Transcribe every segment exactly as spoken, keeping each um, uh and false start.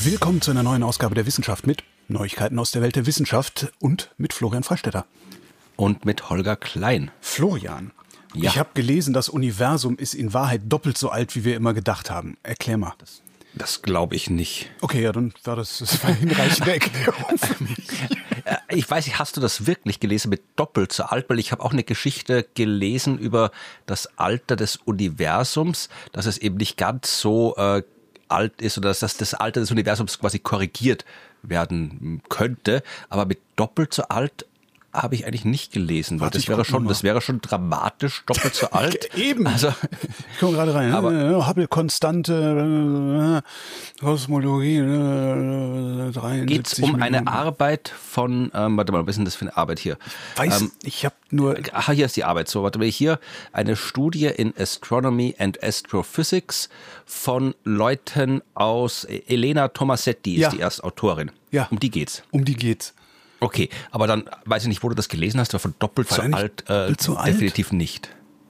Willkommen zu einer neuen Ausgabe der Wissenschaft mit Neuigkeiten aus der Welt der Wissenschaft und mit Florian Freistetter. Und mit Holger Klein. Florian, ja. Ich habe gelesen, das Universum ist in Wahrheit doppelt so alt, wie wir immer gedacht haben. Erklär mal. Das, das glaube ich nicht. Okay, ja, dann war das, das war eine hinreichende Erklärung für mich. Ich weiß nicht, hast du das wirklich gelesen mit doppelt so alt? Weil ich habe auch eine Geschichte gelesen über das Alter des Universums, dass es eben nicht ganz so äh, alt ist oder dass das, das Alter des Universums quasi korrigiert werden könnte. Aber mit doppelt so alt habe ich eigentlich nicht gelesen. Weil Warte, das wäre schon, das wäre schon dramatisch doppelt so alt. Eben. Also, ich komme gerade rein. Aber Hubble-Konstante, Kosmologie, dreiundsiebzig geht es um Minuten. eine Arbeit von, ähm, warte mal, was ist denn das für eine Arbeit hier? Weiß, ähm, ich habe nur... Aha, hier ist die Arbeit. So, warte mal, hier eine Studie in Astronomy and Astrophysics von Leuten aus, Elena Tomasetti ist Ja. die Erstautorin. Ja. Um die geht's. Um die geht's. Okay, aber dann weiß ich nicht, wo du das gelesen hast, aber von doppelt War so der nicht alt, äh, doppelt so alt? definitiv nicht.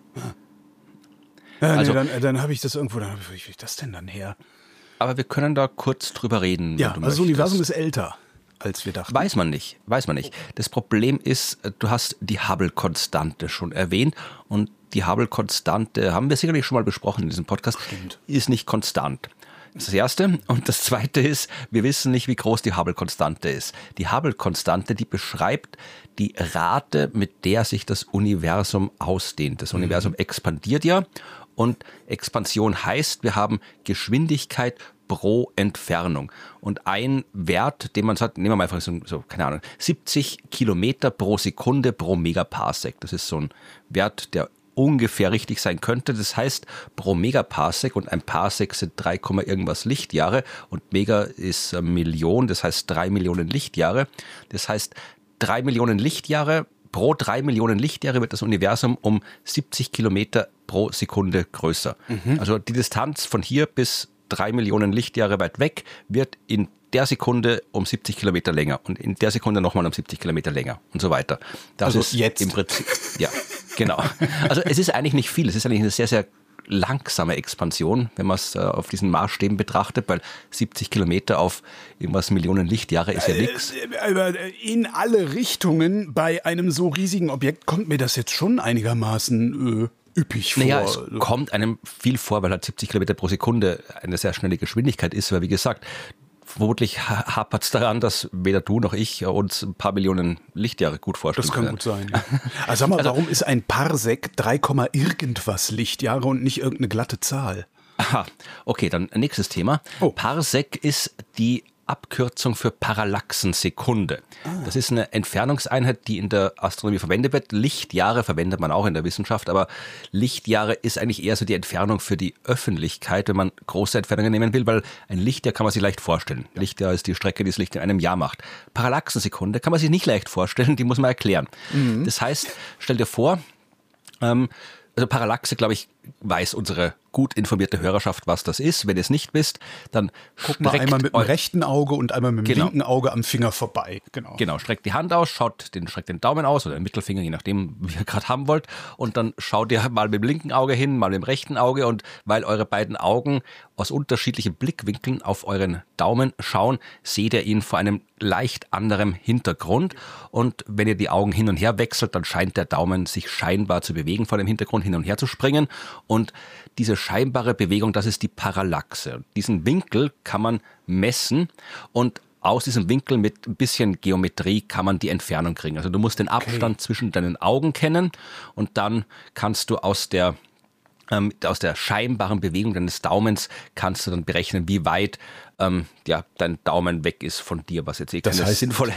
Ja, Also- nee, dann dann habe ich das irgendwo, dann, wie krieg ich das denn dann her? Aber wir können da kurz drüber reden. Ja, wenn du also das möchtest. Universum ist älter, als wir dachten. Weiß man nicht, weiß man nicht. Das Problem ist, du hast die Hubble-Konstante schon erwähnt und die Hubble-Konstante, haben wir sicherlich schon mal besprochen in diesem Podcast, Stimmt. ist nicht konstant. Das ist das Erste. Und das Zweite ist, wir wissen nicht, wie groß die Hubble-Konstante ist. Die Hubble-Konstante, die beschreibt die Rate, mit der sich das Universum ausdehnt. Das Universum expandiert ja und Expansion heißt, wir haben Geschwindigkeit pro Entfernung. Und ein Wert, den man sagt, nehmen wir mal einfach so, so, keine Ahnung, siebzig Kilometer pro Sekunde pro Megaparsec. Das ist so ein Wert, der ungefähr richtig sein könnte. Das heißt, pro Megaparsec, und ein Parsec sind drei, irgendwas Lichtjahre und Mega ist eine Million, das heißt drei Millionen Lichtjahre. Das heißt, drei Millionen Lichtjahre, pro drei Millionen Lichtjahre wird das Universum um siebzig Kilometer pro Sekunde größer. Mhm. Also die Distanz von hier bis drei Millionen Lichtjahre weit weg wird in der Sekunde um siebzig Kilometer länger und in der Sekunde nochmal um siebzig Kilometer länger und so weiter. Das Also ist jetzt. im Prinzip, ja, genau. Also es ist eigentlich nicht viel, es ist eigentlich eine sehr, sehr langsame Expansion, wenn man es äh, auf diesen Maßstäben betrachtet, weil siebzig Kilometer auf irgendwas Millionen Lichtjahre ist ja nichts. Aber in alle Richtungen bei einem so riesigen Objekt kommt mir das jetzt schon einigermaßen äh, üppig vor. Naja, es kommt einem viel vor, weil halt siebzig Kilometer pro Sekunde eine sehr schnelle Geschwindigkeit ist, weil wie gesagt, vermutlich hapert es daran, dass weder du noch ich uns ein paar Millionen Lichtjahre gut vorstellen Das kann können. gut sein. Ja. Also sag mal, Also- warum ist ein Parsec drei, irgendwas Lichtjahre und nicht irgendeine glatte Zahl? Aha, okay, dann nächstes Thema. Oh. Parsec ist die Abkürzung für Parallaxensekunde. Das ist eine Entfernungseinheit, die in der Astronomie verwendet wird. Lichtjahre verwendet man auch in der Wissenschaft, aber Lichtjahre ist eigentlich eher so die Entfernung für die Öffentlichkeit, wenn man große Entfernungen nehmen will, weil ein Lichtjahr kann man sich leicht vorstellen. Lichtjahr ist die Strecke, die das Licht in einem Jahr macht. Parallaxensekunde kann man sich nicht leicht vorstellen, die muss man erklären. Mhm. Das heißt, stell dir vor, ähm, also Parallaxe, glaube ich, weiß unsere gut informierte Hörerschaft, was das ist. Wenn ihr es nicht wisst, dann Guck mal einmal mit dem eu- rechten Auge und einmal mit dem Genau. linken Auge am Finger vorbei. Genau. Genau, streckt die Hand aus, schaut den, streckt den Daumen aus oder den Mittelfinger, je nachdem, wie ihr gerade haben wollt. Und dann schaut ihr mal mit dem linken Auge hin, mal mit dem rechten Auge. Und weil eure beiden Augen aus unterschiedlichen Blickwinkeln auf euren Daumen schauen, seht ihr ihn vor einem leicht anderem Hintergrund. Und wenn ihr die Augen hin und her wechselt, dann scheint der Daumen sich scheinbar zu bewegen, vor dem Hintergrund hin und her zu springen. Und diese scheinbare Bewegung, das ist die Parallaxe. Und diesen Winkel kann man messen und aus diesem Winkel mit ein bisschen Geometrie kann man die Entfernung kriegen. Also du musst den Abstand okay. zwischen deinen Augen kennen und dann kannst du aus der ähm, aus der scheinbaren Bewegung deines Daumens kannst du dann berechnen, wie weit ähm, ja, dein Daumen weg ist von dir, was jetzt eh keine Das heißt- sinnvolle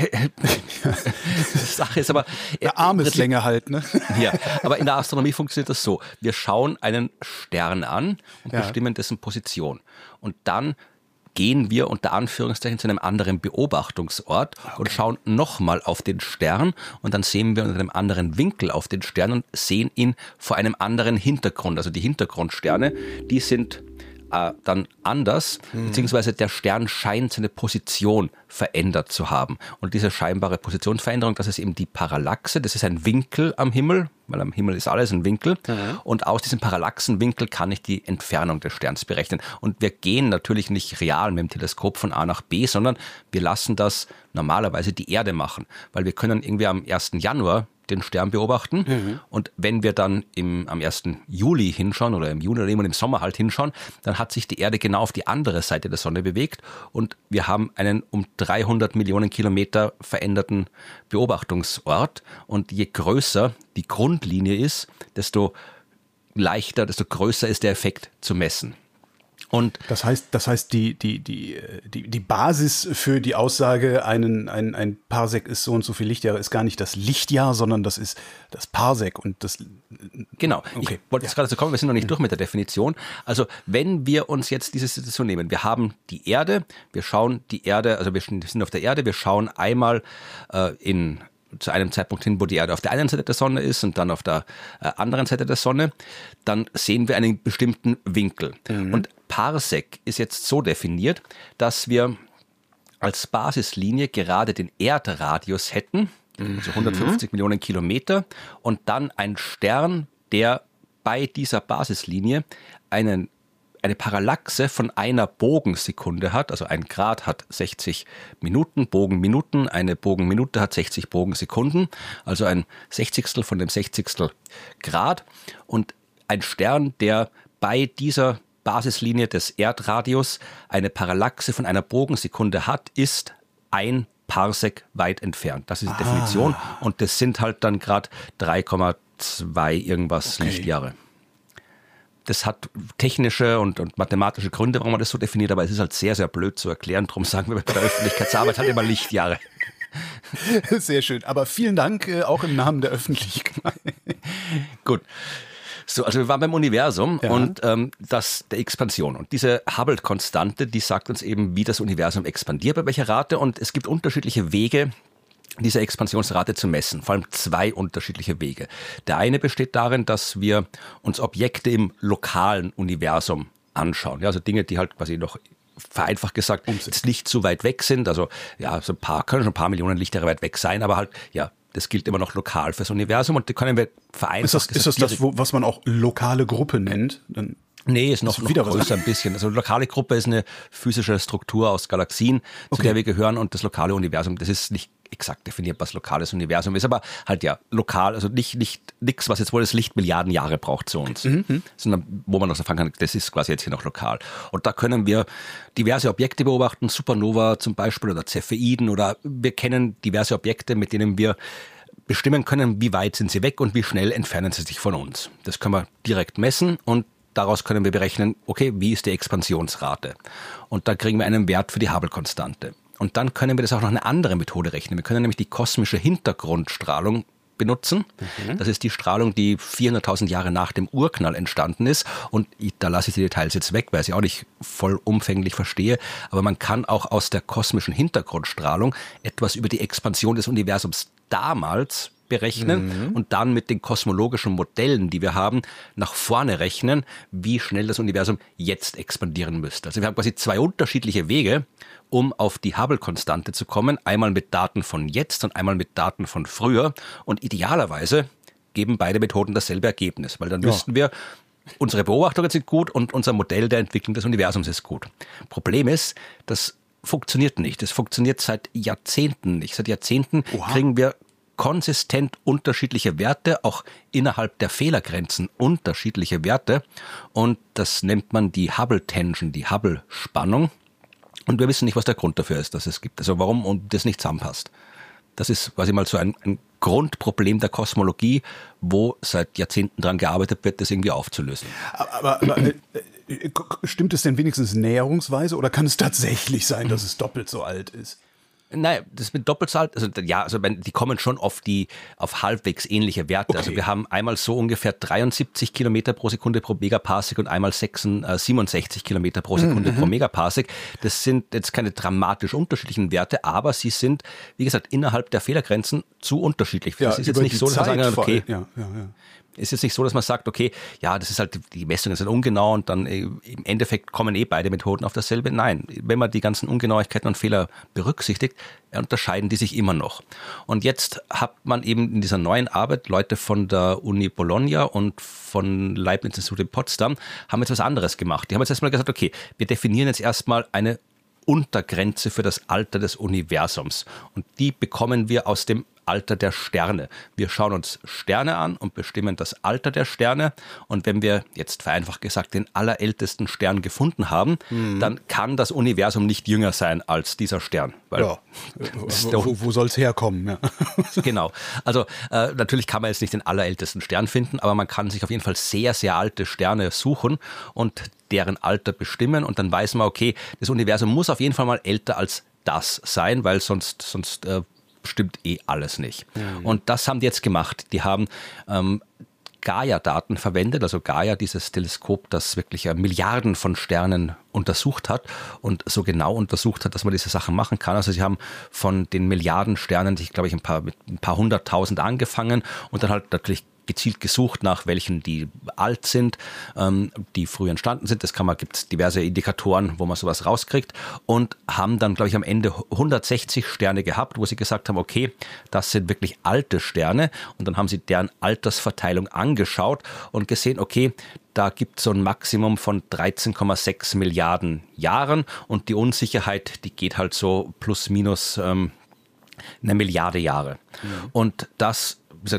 Sache ist. Aber äh, Eine Armeslänge halt, ne? ja, aber in der Astronomie funktioniert das so. Wir schauen einen Stern an und Ja. bestimmen dessen Position. Und dann gehen wir unter Anführungszeichen zu einem anderen Beobachtungsort okay. und schauen nochmal auf den Stern und dann sehen wir unter einem anderen Winkel auf den Stern und sehen ihn vor einem anderen Hintergrund. Also die Hintergrundsterne, die sind äh, dann anders, mhm. beziehungsweise der Stern scheint seine Position verändert zu haben. Und diese scheinbare Positionsveränderung, das ist eben die Parallaxe, das ist ein Winkel am Himmel, weil am Himmel ist alles ein Winkel. Mhm. Und aus diesem Parallaxenwinkel kann ich die Entfernung des Sterns berechnen. Und wir gehen natürlich nicht real mit dem Teleskop von A nach B, sondern wir lassen das normalerweise die Erde machen. Weil wir können irgendwie am ersten Januar den Stern beobachten. Mhm. Und wenn wir dann im, am ersten Juli hinschauen oder im Juni oder im Sommer halt hinschauen, dann hat sich die Erde genau auf die andere Seite der Sonne bewegt und wir haben einen um dreihundert Millionen Kilometer veränderten Beobachtungsort. Und je größer die Grundlinie ist, desto leichter, desto größer ist der Effekt zu messen. Und das heißt, das heißt, die, die, die, die, die Basis für die Aussage, einen, ein, ein Parsec ist so und so viel Lichtjahre, ist gar nicht das Lichtjahr, sondern das ist das Parsec und das. Genau. Okay. Ich wollte jetzt gerade so kommen, wir sind noch nicht durch mit der Definition. Also, wenn wir uns jetzt diese Situation nehmen, wir haben die Erde, wir schauen die Erde, also wir sind auf der Erde, wir schauen einmal äh, in zu einem Zeitpunkt hin, wo die Erde auf der einen Seite der Sonne ist und dann auf der äh, anderen Seite der Sonne, dann sehen wir einen bestimmten Winkel. Mhm. Und Parsec ist jetzt so definiert, dass wir als Basislinie gerade den Erdradius hätten, mhm. also hundertfünfzig Millionen Kilometer, und dann ein Stern, der bei dieser Basislinie einen eine Parallaxe von einer Bogensekunde hat, also ein Grad hat sechzig Minuten, Bogenminuten, eine Bogenminute hat sechzig Bogensekunden, also ein Sechzigstel von dem Sechzigstel Grad, und ein Stern, der bei dieser Basislinie des Erdradius eine Parallaxe von einer Bogensekunde hat, ist ein Parsec weit entfernt. Das ist die ah. Definition, und das sind halt dann gerade drei Komma zwei irgendwas okay. Lichtjahre. Das hat technische und, und mathematische Gründe, warum man das so definiert, aber es ist halt sehr, sehr blöd zu erklären. Darum sagen wir bei der Öffentlichkeitsarbeit halt immer Lichtjahre. Sehr schön. Aber vielen Dank, äh, auch im Namen der Öffentlichkeit. Gut. So, also wir waren beim Universum ja. und ähm, das der Expansion. Und diese Hubble-Konstante, die sagt uns eben, wie das Universum expandiert, bei welcher Rate. Und es gibt unterschiedliche Wege, diese Expansionsrate zu messen, vor allem zwei unterschiedliche Wege. Der eine besteht darin, dass wir uns Objekte im lokalen Universum anschauen, ja, also Dinge, die halt quasi noch vereinfacht gesagt jetzt nicht zu weit weg sind, also ja, so ein paar, können schon ein paar Millionen Lichtjahre weit weg sein, aber halt, ja, das gilt immer noch lokal fürs Universum und die können wir vereinfacht gesagt. Ist das, ist das, das was man auch lokale Gruppe nennt? Dann Nee, ist noch, ist noch wieder größer ein bisschen. Also lokale Gruppe ist eine physische Struktur aus Galaxien, zu okay. der wir gehören, und das lokale Universum, das ist nicht exakt definiert, was lokales Universum ist, aber halt ja, lokal, also nicht, nicht nichts, was jetzt wohl das Licht Milliarden Jahre braucht zu uns, mhm. sondern wo man noch sagen kann, das ist quasi jetzt hier noch lokal. Und da können wir diverse Objekte beobachten, Supernova zum Beispiel oder Cepheiden, oder wir kennen diverse Objekte, mit denen wir bestimmen können, wie weit sind sie weg und wie schnell entfernen sie sich von uns. Das können wir direkt messen und daraus können wir berechnen, okay, wie ist die Expansionsrate? Und da kriegen wir einen Wert für die Hubble-Konstante. Und dann können wir das auch noch eine andere Methode rechnen. Wir können nämlich die kosmische Hintergrundstrahlung benutzen. Mhm. Das ist die Strahlung, die vierhunderttausend Jahre nach dem Urknall entstanden ist. Und ich, da lasse ich die Details jetzt weg, weil ich sie auch nicht vollumfänglich verstehe. Aber man kann auch aus der kosmischen Hintergrundstrahlung etwas über die Expansion des Universums damals berechnen mhm. und dann mit den kosmologischen Modellen, die wir haben, nach vorne rechnen, wie schnell das Universum jetzt expandieren müsste. Also wir haben quasi zwei unterschiedliche Wege, um auf die Hubble-Konstante zu kommen. Einmal mit Daten von jetzt und einmal mit Daten von früher. Und idealerweise geben beide Methoden dasselbe Ergebnis, weil dann ja. wüssten wir, unsere Beobachtungen sind gut und unser Modell der Entwicklung des Universums ist gut. Problem ist, das funktioniert nicht. Das funktioniert seit Jahrzehnten nicht. Seit Jahrzehnten Oha. kriegen wir konsistent unterschiedliche Werte, auch innerhalb der Fehlergrenzen unterschiedliche Werte. Und das nennt man die Hubble-Tension, die Hubble-Spannung. Und wir wissen nicht, was der Grund dafür ist, dass es gibt. Also warum das nicht zusammenpasst. Das ist quasi mal so ein, ein Grundproblem der Kosmologie, wo seit Jahrzehnten dran gearbeitet wird, das irgendwie aufzulösen. Aber, aber äh, stimmt es denn wenigstens näherungsweise oder kann es tatsächlich sein, dass es doppelt so alt ist? Nein, das mit doppelt so alt, also ja, also die kommen schon auf die, auf halbwegs ähnliche Werte. Okay. Also wir haben einmal so ungefähr dreiundsiebzig Kilometer pro Sekunde pro Megaparsec und einmal siebenundsechzig Kilometer pro Sekunde mhm. pro Megaparsec. Das sind jetzt keine dramatisch unterschiedlichen Werte, aber sie sind, wie gesagt, innerhalb der Fehlergrenzen zu unterschiedlich. Ja, das ist jetzt nicht so, dass wir sagen, okay, ja, ja, ja. ist jetzt nicht so, dass man sagt, okay, ja, das ist halt, die Messungen sind ungenau und dann äh, im Endeffekt kommen eh beide Methoden auf dasselbe. Nein, wenn man die ganzen Ungenauigkeiten und Fehler berücksichtigt, unterscheiden die sich immer noch. Und jetzt hat man eben in dieser neuen Arbeit Leute von der Uni Bologna und von Leibniz-Institut in Potsdam haben jetzt was anderes gemacht. Die haben jetzt erstmal gesagt, okay, wir definieren jetzt erstmal eine Untergrenze für das Alter des Universums. Und die bekommen wir aus dem Alter der Sterne. Wir schauen uns Sterne an und bestimmen das Alter der Sterne. Und wenn wir jetzt vereinfacht gesagt den allerältesten Stern gefunden haben, mhm. dann kann das Universum nicht jünger sein als dieser Stern. Weil ja. Wo, wo, wo soll es herkommen? Ja. Genau. Also äh, natürlich kann man jetzt nicht den allerältesten Stern finden, aber man kann sich auf jeden Fall sehr, sehr alte Sterne suchen und deren Alter bestimmen. Und dann weiß man, okay, das Universum muss auf jeden Fall mal älter als das sein, weil sonst, sonst äh, stimmt eh alles nicht. Mhm. Und das haben die jetzt gemacht. Die haben ähm, Gaia-Daten verwendet, also Gaia, dieses Teleskop, das wirklich äh, Milliarden von Sternen untersucht hat und so genau untersucht hat, dass man diese Sachen machen kann. Also sie haben von den Milliarden Sternen, ich glaube ich ein paar, mit ein paar hunderttausend angefangen und dann halt natürlich gezielt gesucht nach welchen, die alt sind, ähm, die früh entstanden sind. Das kann man, gibt es diverse Indikatoren, wo man sowas rauskriegt und haben dann, glaube ich, am Ende hundertsechzig Sterne gehabt, wo sie gesagt haben, okay, das sind wirklich alte Sterne und dann haben sie deren Altersverteilung angeschaut und gesehen, okay, da gibt es so ein Maximum von dreizehn Komma sechs Milliarden Jahren und die Unsicherheit, die geht halt so plus minus ähm, eine Milliarde Jahre. Mhm. Und das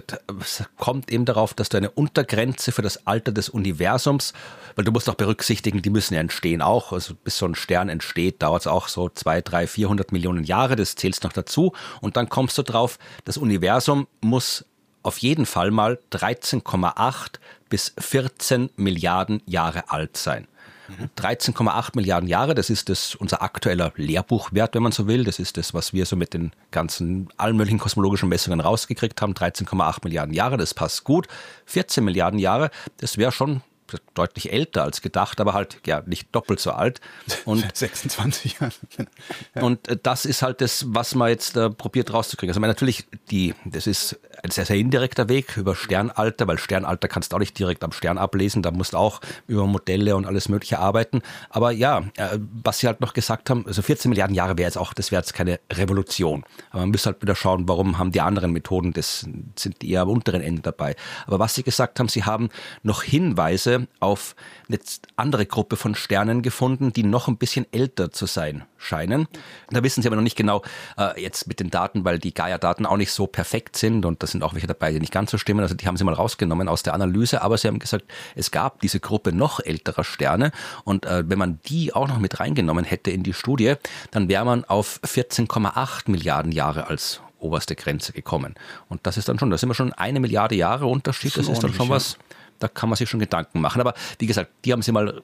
es kommt eben darauf, dass du eine Untergrenze für das Alter des Universums, weil du musst auch berücksichtigen, die müssen ja entstehen auch, also bis so ein Stern entsteht, dauert es auch so zwei, drei, vierhundert Millionen Jahre, das zählst noch dazu und dann kommst du drauf, das Universum muss auf jeden Fall mal dreizehn Komma acht bis vierzehn Milliarden Jahre alt sein. dreizehn Komma acht Milliarden Jahre, das ist das, unser aktueller Lehrbuchwert, wenn man so will. Das ist das, was wir so mit den ganzen allen möglichen kosmologischen Messungen rausgekriegt haben. dreizehn Komma acht Milliarden Jahre, das passt gut. vierzehn Milliarden Jahre, das wäre schon deutlich älter als gedacht, aber halt ja nicht doppelt so alt. Und sechsundzwanzig Jahre. Ja. Und das ist halt das, was man jetzt äh, probiert rauszukriegen. Also man natürlich, die, das ist ein sehr, sehr indirekter Weg über Sternalter, weil Sternalter kannst du auch nicht direkt am Stern ablesen, da musst du auch über Modelle und alles Mögliche arbeiten. Aber ja, äh, was sie halt noch gesagt haben, also vierzehn Milliarden Jahre wäre jetzt auch, das wäre jetzt keine Revolution. Aber man müsste halt wieder schauen, warum haben die anderen Methoden, das sind eher am unteren Ende dabei. Aber was sie gesagt haben, sie haben noch Hinweise auf eine andere Gruppe von Sternen gefunden, die noch ein bisschen älter zu sein scheinen. Da wissen sie aber noch nicht genau, äh, jetzt mit den Daten, weil die Gaia-Daten auch nicht so perfekt sind und da sind auch welche dabei, die nicht ganz so stimmen. Also die haben sie mal rausgenommen aus der Analyse, aber sie haben gesagt, es gab diese Gruppe noch älterer Sterne und äh, wenn man die auch noch mit reingenommen hätte in die Studie, dann wäre man auf vierzehn Komma acht Milliarden Jahre als oberste Grenze gekommen. Und das ist dann schon, da sind wir schon eine Milliarde Jahre Unterschied, das ist dann schon was... Da kann man sich schon Gedanken machen. Aber wie gesagt, die haben sie mal,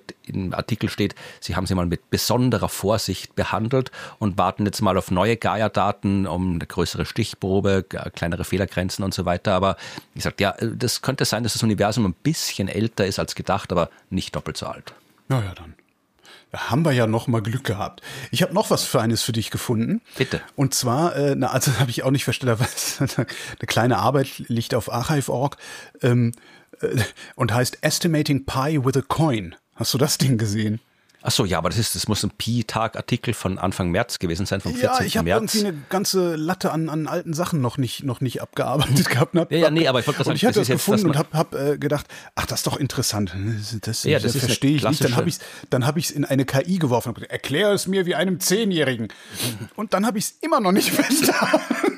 im Artikel steht, sie haben sie mal mit besonderer Vorsicht behandelt und warten jetzt mal auf neue Gaia-Daten, um eine größere Stichprobe, kleinere Fehlergrenzen und so weiter. Aber wie gesagt, ja, das könnte sein, dass das Universum ein bisschen älter ist als gedacht, aber nicht doppelt so alt. Naja, dann. Da haben wir ja noch mal Glück gehabt. Ich habe noch was Feines für dich gefunden. Bitte. Und zwar, äh, na, also habe ich auch nicht verstanden, was eine kleine Arbeit liegt auf archive punkt org ähm, äh, und heißt Estimating Pi with a Coin. Hast du das Ding gesehen? Ach so, ja, aber das ist, das muss ein Pi-Tag-Artikel von Anfang März gewesen sein, vom vierzehnten Ja, ich habe irgendwie eine ganze Latte an, an alten Sachen noch nicht, noch nicht abgearbeitet gehabt. Hab, ja, ja, nee, aber ich wollte gerade sagen, ich hatte das, das gefunden jetzt, und habe hab, äh, gedacht, ach, das ist doch interessant. Das, ja, das, das ist verstehe ich nicht. Dann habe ich es dann hab ich's in eine K I geworfen und gesagt, erklär es mir wie einem Zehnjährigen. Und dann habe ich es immer noch nicht verstanden.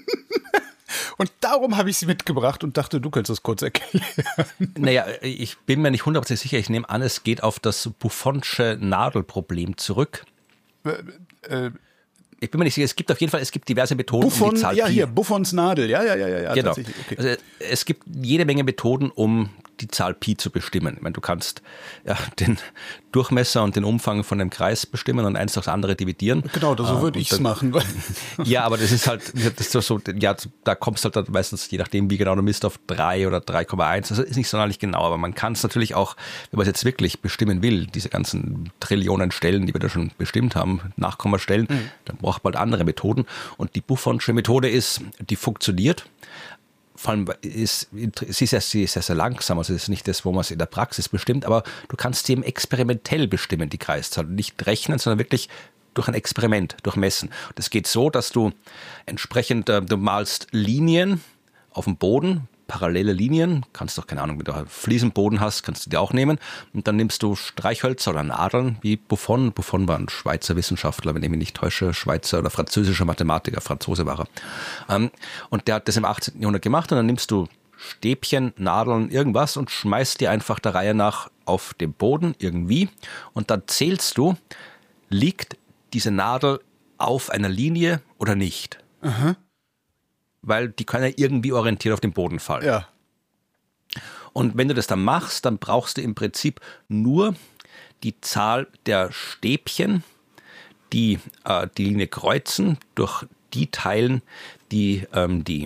Und darum habe ich sie mitgebracht und dachte, du könntest das kurz erklären. Naja, ich bin mir nicht hundertprozentig sicher. Ich nehme an, es geht auf das Buffonsche Nadelproblem zurück. Äh, äh, ich bin mir nicht sicher. Es gibt auf jeden Fall, es gibt diverse Methoden, Buffon, um die Zahl ja, Pi. hier, Buffons Nadel. Ja, ja, ja, ja. ja genau. Okay. Also, es gibt jede Menge Methoden, um die Zahl Pi zu bestimmen. Ich meine, du kannst ja, den Durchmesser und den Umfang von dem Kreis bestimmen und eins durch das andere dividieren. Genau, so würde ich es machen. Ja, aber das ist halt, das ist so, ja, da kommst du halt dann meistens, je nachdem, wie genau du misst, auf drei oder drei Komma eins. Also ist nicht sonderlich genau, aber man kann es natürlich auch, wenn man es jetzt wirklich bestimmen will, diese ganzen Trillionen Stellen, die wir da schon bestimmt haben, Nachkommastellen, mhm. dann braucht man halt andere Methoden. Und die Buffonsche Methode ist, die funktioniert. vor allem ist sie ist ja sie ist ja sehr langsam, also es ist nicht das, wo man es in der Praxis bestimmt, aber du kannst sie eben experimentell bestimmen, die Kreiszahl. Nicht rechnen, sondern wirklich durch ein Experiment, durch Messen. Und es geht so, dass du entsprechend, äh, du malst Linien auf dem Boden, parallele Linien, kannst doch, keine Ahnung, wenn du einen Fliesenboden hast, kannst du die auch nehmen. Und dann nimmst du Streichhölzer oder Nadeln, wie Buffon. Buffon war ein Schweizer Wissenschaftler, wenn ich mich nicht täusche, Schweizer oder französischer Mathematiker, Franzose war er. Ähm, und der hat das im achtzehnten Jahrhundert gemacht und dann nimmst du Stäbchen, Nadeln, irgendwas und schmeißt die einfach der Reihe nach auf den Boden irgendwie. Und dann zählst du, liegt diese Nadel auf einer Linie oder nicht. Aha. Weil die können ja irgendwie orientiert auf den Boden fallen. Ja. Und wenn du das dann machst, dann brauchst du im Prinzip nur die Zahl der Stäbchen, die äh, die Linie kreuzen, durch die teilen, die ähm, die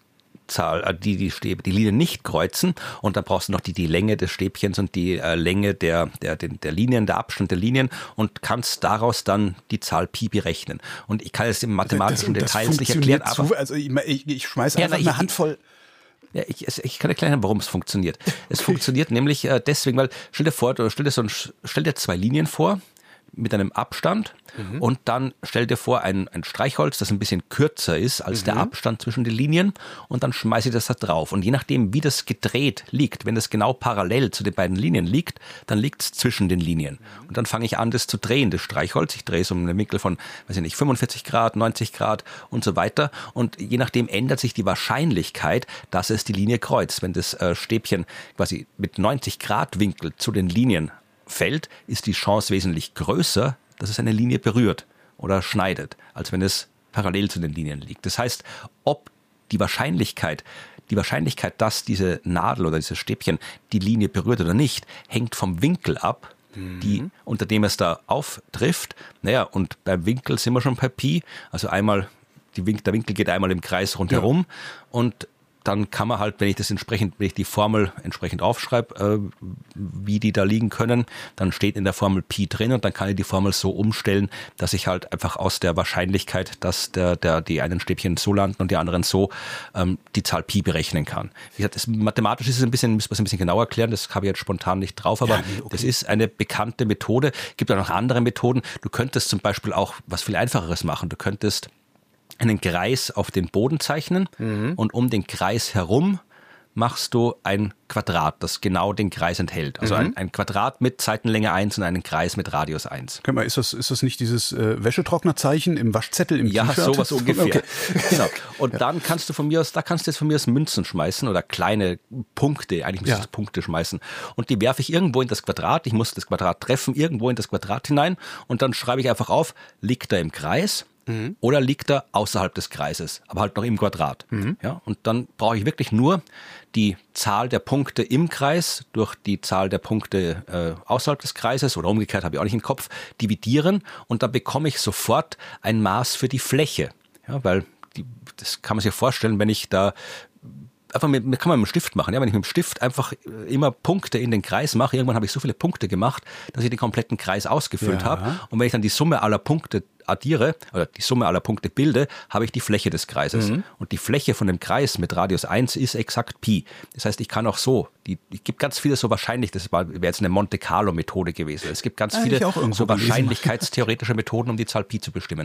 Zahl, äh, die die Stäbe, die Linie nicht kreuzen. Und dann brauchst du noch die, die Länge des Stäbchens und die äh, Länge der, der, der, der Linien, der Abstand der Linien und kannst daraus dann die Zahl Pi berechnen. Und ich kann es im mathematischen das, das Details nicht erklären, aber zu, also ich, ich, ich schmeiße einfach ja, na, eine Handvoll. Ja, ich, ich kann erklären, warum es funktioniert. Es okay. funktioniert nämlich äh, deswegen, weil stell dir vor, stell dir, so ein, stell dir zwei Linien vor mit einem Abstand mhm. und dann stell dir vor ein, ein Streichholz, das ein bisschen kürzer ist als mhm. der Abstand zwischen den Linien und dann schmeiße ich das da drauf. Und je nachdem, wie das gedreht liegt, wenn das genau parallel zu den beiden Linien liegt, dann liegt es zwischen den Linien. Mhm. Und dann fange ich an, das zu drehen, das Streichholz. Ich drehe es um einen Winkel von, weiß ich nicht, fünfundvierzig Grad, neunzig Grad und so weiter. Und je nachdem ändert sich die Wahrscheinlichkeit, dass es die Linie kreuzt. Wenn das äh, Stäbchen quasi mit neunzig Grad Winkel zu den Linien fällt, ist die Chance wesentlich größer, dass es eine Linie berührt oder schneidet, als wenn es parallel zu den Linien liegt. Das heißt, ob die Wahrscheinlichkeit, die Wahrscheinlichkeit, dass diese Nadel oder dieses Stäbchen die Linie berührt oder nicht, hängt vom Winkel ab, mhm. die, unter dem es da auftrifft. Naja, und beim Winkel sind wir schon bei Pi, also einmal, die Winkel, der Winkel geht einmal im Kreis rundherum ja. und dann kann man halt, wenn ich das entsprechend, wenn ich die Formel entsprechend aufschreibe, äh, wie die da liegen können, dann steht in der Formel Pi drin und dann kann ich die Formel so umstellen, dass ich halt einfach aus der Wahrscheinlichkeit, dass der, der, die einen Stäbchen so landen und die anderen so, ähm, die Zahl Pi berechnen kann. Wie gesagt, das, mathematisch ist es ein bisschen, müssen wir es ein bisschen genauer erklären, das habe ich jetzt spontan nicht drauf, aber ja, nee, okay. das ist eine bekannte Methode. Gibt auch noch andere Methoden. Du könntest zum Beispiel auch was viel Einfacheres machen. Du könntest einen Kreis auf den Boden zeichnen mhm. und um den Kreis herum machst du ein Quadrat, das genau den Kreis enthält. Also mhm. ein, ein Quadrat mit Seitenlänge eins und einen Kreis mit Radius eins. Guck mal, ist das, ist das nicht dieses äh, Wäschetrocknerzeichen im Waschzettel im Ja, T-Shirt? sowas ungefähr. Okay. Genau. Und ja. dann kannst du von mir aus, da kannst du jetzt von mir aus Münzen schmeißen oder kleine Punkte, eigentlich müsstest du ja. Punkte schmeißen. Und die werfe ich irgendwo in das Quadrat, ich muss das Quadrat treffen, irgendwo in das Quadrat hinein und dann schreibe ich einfach auf, liegt er im Kreis? Mhm. Oder liegt er außerhalb des Kreises, aber halt noch im Quadrat. Mhm. Ja, und dann brauche ich wirklich nur die Zahl der Punkte im Kreis durch die Zahl der Punkte äh, außerhalb des Kreises oder umgekehrt, habe ich auch nicht im Kopf, dividieren und dann bekomme ich sofort ein Maß für die Fläche. Ja, weil die, das kann man sich vorstellen, wenn ich da einfach mit, kann man mit dem Stift machen. Ja, wenn ich mit dem Stift einfach immer Punkte in den Kreis mache, irgendwann habe ich so viele Punkte gemacht, dass ich den kompletten Kreis ausgefüllt ja. habe. Und wenn ich dann die Summe aller Punkte addiere oder die Summe aller Punkte bilde, habe ich die Fläche des Kreises. Mhm. Und die Fläche von dem Kreis mit Radius eins ist exakt Pi. Das heißt, ich kann auch so, die, es gibt ganz viele so wahrscheinlich, das wäre jetzt eine Monte Carlo Methode gewesen. Es gibt ganz viele so wahrscheinlichkeitstheoretische Methoden, um die Zahl Pi zu bestimmen.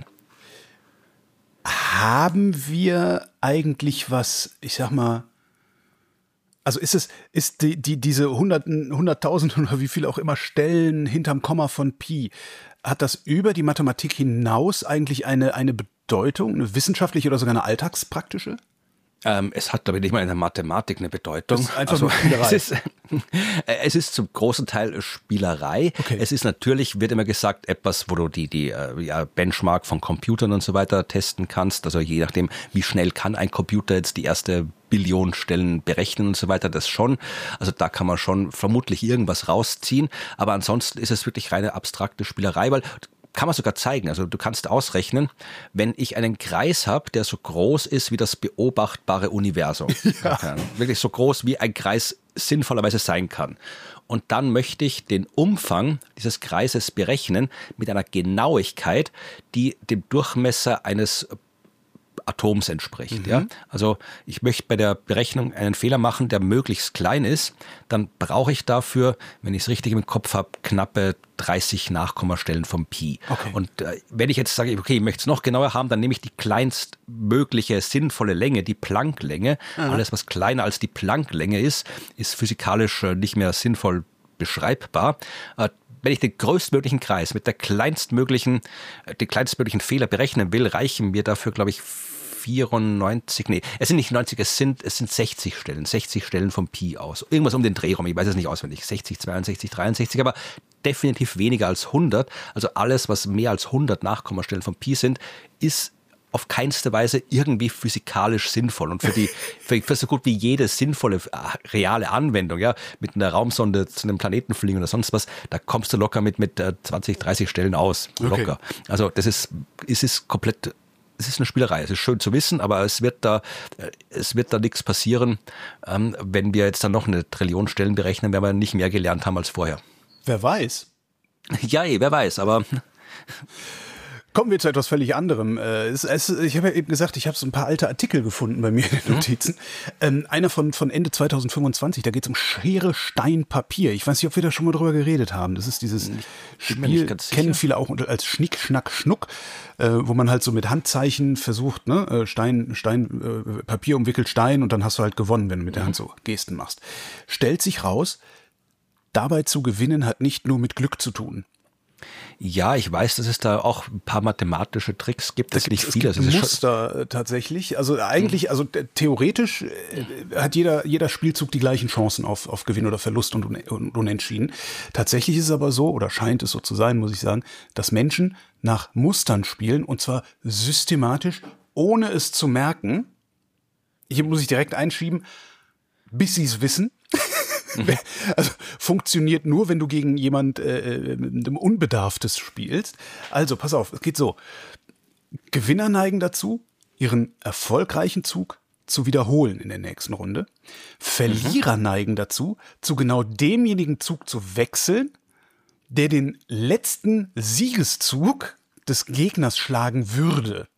Haben wir eigentlich was, ich sag mal, also ist es, ist die, die, diese hunderten, hunderttausend oder wie viel auch immer Stellen hinterm Komma von Pi, hat das über die Mathematik hinaus eigentlich eine, eine Bedeutung, eine wissenschaftliche oder sogar eine alltagspraktische? Ähm, es hat, glaube ich, nicht mal in der Mathematik eine Bedeutung. Das ist einfach also, nur Spielerei. Es ist, es ist zum großen Teil Spielerei. Okay. Es ist natürlich, wird immer gesagt, etwas, wo du die, die ja, Benchmark von Computern und so weiter testen kannst. Also je nachdem, wie schnell kann ein Computer jetzt die erste Billion Stellen berechnen und so weiter, das schon. Also da kann man schon vermutlich irgendwas rausziehen. Aber ansonsten ist es wirklich reine abstrakte Spielerei, weil kann man sogar zeigen. Also du kannst ausrechnen, wenn ich einen Kreis habe, der so groß ist wie das beobachtbare Universum. Ja. Ja, wirklich so groß, wie ein Kreis sinnvollerweise sein kann. Und dann möchte ich den Umfang dieses Kreises berechnen mit einer Genauigkeit, die dem Durchmesser eines Atoms entspricht. Mhm. Ja? Also ich möchte bei der Berechnung einen Fehler machen, der möglichst klein ist. Dann brauche ich dafür, wenn ich es richtig im Kopf habe, knappe dreißig Nachkommastellen vom Pi. Okay. Und äh, wenn ich jetzt sage, okay, ich möchte es noch genauer haben, dann nehme ich die kleinstmögliche sinnvolle Länge, die Plancklänge. Mhm. Alles, was kleiner als die Plancklänge ist, ist physikalisch äh, nicht mehr sinnvoll beschreibbar. Äh, Wenn ich den größtmöglichen Kreis mit der kleinstmöglichen, den kleinstmöglichen Fehler berechnen will, reichen mir dafür, glaube ich, vierundneunzig, nee, es sind nicht neunzig, es sind, es sind sechzig Stellen, sechzig Stellen vom Pi aus. Irgendwas um den Dreh rum, ich weiß es nicht auswendig, sechzig, zweiundsechzig, dreiundsechzig, aber definitiv weniger als hundert. Also alles, was mehr als hundert Nachkommastellen vom Pi sind, ist auf keinste Weise irgendwie physikalisch sinnvoll. Und für die, für, für so gut wie jede sinnvolle, reale Anwendung, ja, mit einer Raumsonde zu einem Planeten fliegen oder sonst was, da kommst du locker mit, mit zwanzig, dreißig Stellen aus. Locker. Okay. Also das ist, es ist komplett, es ist eine Spielerei. Es ist schön zu wissen, aber es wird da, es wird da nichts passieren, ähm, wenn wir jetzt dann noch eine Trillion Stellen berechnen, werden wir nicht mehr gelernt haben als vorher. Wer weiß. Ja, wer weiß, aber kommen wir zu etwas völlig anderem. Es, es, ich habe ja eben gesagt, ich habe so ein paar alte Artikel gefunden bei mir in den Notizen. Mhm. Ähm, einer von, von Ende zwanzig fünfundzwanzig, da geht es um Schere, Stein, Papier. Ich weiß nicht, ob wir da schon mal drüber geredet haben. Das ist dieses ich Spiel, kennen viele auch als Schnick, Schnack, Schnuck, äh, wo man halt so mit Handzeichen versucht, ne, Stein, Stein, äh, Papier umwickelt Stein und dann hast du halt gewonnen, wenn du mit der Hand so Gesten machst. Stellt sich raus, dabei zu gewinnen hat nicht nur mit Glück zu tun. Ja, ich weiß, dass es da auch ein paar mathematische Tricks gibt. Das es nicht gibt, viele. Es gibt Muster tatsächlich. Also eigentlich, also theoretisch hat jeder jeder Spielzug die gleichen Chancen auf auf Gewinn oder Verlust und, und Unentschieden. Tatsächlich ist es aber so, oder scheint es so zu sein, muss ich sagen, dass Menschen nach Mustern spielen und zwar systematisch, ohne es zu merken. Hier muss ich direkt einschieben, bis sie es wissen. Also funktioniert nur, wenn du gegen jemand äh, Unbedarftes spielst. Also pass auf, es geht so. Gewinner neigen dazu, ihren erfolgreichen Zug zu wiederholen in der nächsten Runde. Verlierer mhm. neigen dazu, zu genau demjenigen Zug zu wechseln, der den letzten Siegeszug des Gegners schlagen würde.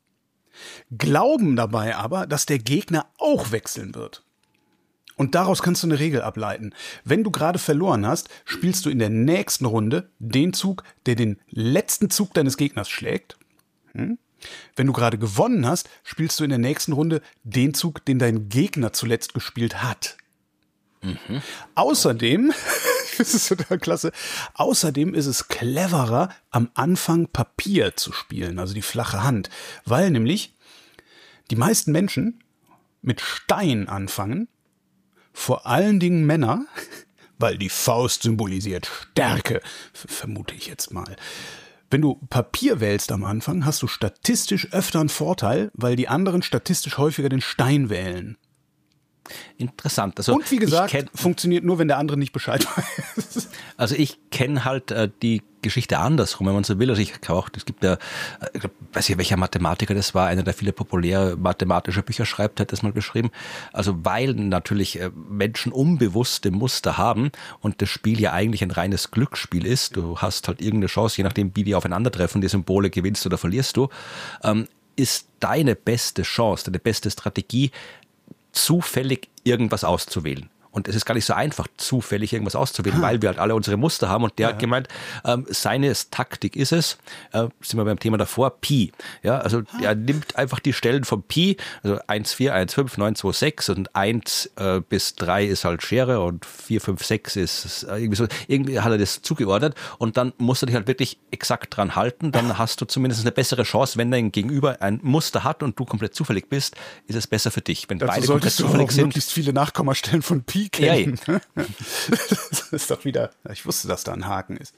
Glauben dabei aber, dass der Gegner auch wechseln wird. Und daraus kannst du eine Regel ableiten. Wenn du gerade verloren hast, spielst du in der nächsten Runde den Zug, der den letzten Zug deines Gegners schlägt. Hm? Wenn du gerade gewonnen hast, spielst du in der nächsten Runde den Zug, den dein Gegner zuletzt gespielt hat. Mhm. Außerdem, das ist total klasse, außerdem ist es cleverer, am Anfang Papier zu spielen, also die flache Hand. Weil nämlich die meisten Menschen mit Stein anfangen, vor allen Dingen Männer, weil die Faust symbolisiert Stärke, vermute ich jetzt mal. Wenn du Papier wählst am Anfang, hast du statistisch öfter einen Vorteil, weil die anderen statistisch häufiger den Stein wählen. Interessant. Also und wie gesagt, kenn, funktioniert nur, wenn der andere nicht Bescheid weiß. Also ich kenne halt äh, die Geschichte andersrum, wenn man so will. Also ich auch, es gibt ja, ich glaub, weiß ich welcher Mathematiker das war, einer, der viele populäre mathematische Bücher schreibt, hat das mal beschrieben. Also weil natürlich äh, Menschen unbewusste Muster haben und das Spiel ja eigentlich ein reines Glücksspiel ist. Du hast halt irgendeine Chance, je nachdem, wie die aufeinandertreffen, die Symbole gewinnst oder verlierst du, ähm, ist deine beste Chance, deine beste Strategie, zufällig irgendwas auszuwählen. Und es ist gar nicht so einfach, zufällig irgendwas auszuwählen, weil wir halt alle unsere Muster haben. Und der ja. hat gemeint, ähm, seine Taktik ist es, äh, sind wir beim Thema davor, Pi. Ja, also er nimmt einfach die Stellen von Pi, also eins, vier, eins, fünf, neun, zwei, sechs und eins äh, bis drei ist halt Schere und vier, fünf, sechs ist äh, irgendwie so. Irgendwie hat er das zugeordnet und dann musst du dich halt wirklich exakt dran halten. Dann hast du zumindest eine bessere Chance, wenn dein Gegenüber ein Muster hat und du komplett zufällig bist, ist es besser für dich. Wenn dazu beide komplett zufällig sind. Möglichst viele Nachkommastellen von Pi kennen. Ja, das ist doch wieder, ich wusste, dass da ein Haken ist.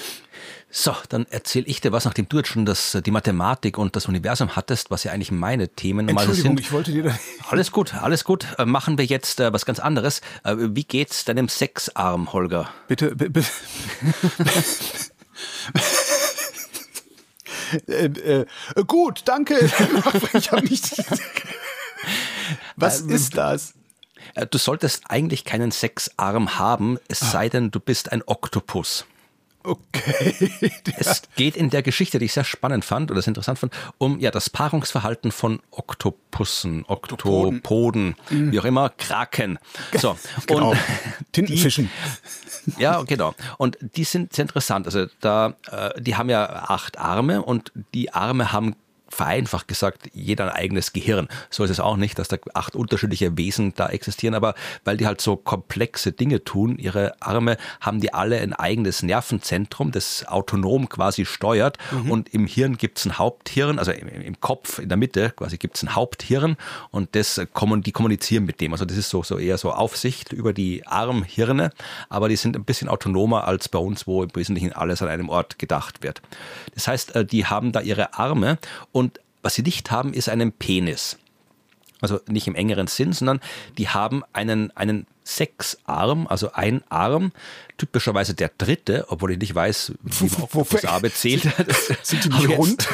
So, dann erzähle ich dir was, nachdem du jetzt schon das, die Mathematik und das Universum hattest, was ja eigentlich meine Themen normalerweise sind. Ich wollte dir da alles gut, alles gut. Äh, machen wir jetzt äh, was ganz anderes. Äh, wie geht's deinem Sexarm, Holger? Bitte, bitte. äh, äh, gut, danke. Ich habe nicht. Was äh, ist das? Du solltest eigentlich keinen Sexarm haben, es sei denn, du bist ein Oktopus. Okay. Es geht in der Geschichte, die ich sehr spannend fand oder sehr interessant fand, um ja das Paarungsverhalten von Oktopussen, Oktopoden, mhm. wie auch immer, Kraken. So, genau. Und Tintenfischen. Die, ja, genau. Und die sind sehr interessant. Also da, äh, die haben ja acht Arme und die Arme haben vereinfacht gesagt, jeder ein eigenes Gehirn. So ist es auch nicht, dass da acht unterschiedliche Wesen da existieren, aber weil die halt so komplexe Dinge tun, ihre Arme, haben die alle ein eigenes Nervenzentrum, das autonom quasi steuert mhm. und im Hirn gibt es ein Haupthirn, also im, im Kopf in der Mitte quasi gibt es ein Haupthirn und das, die kommunizieren mit dem. Also das ist so, so eher so Aufsicht über die Armhirne, aber die sind ein bisschen autonomer als bei uns, wo im Wesentlichen alles an einem Ort gedacht wird. Das heißt, die haben da ihre Arme und Und was sie nicht haben, ist einen Penis. Also nicht im engeren Sinn, sondern die haben einen, einen Sexarm, also ein Arm, typischerweise der dritte, obwohl ich nicht weiß, wie man Oktopus A bezählt. Sind die nicht rund?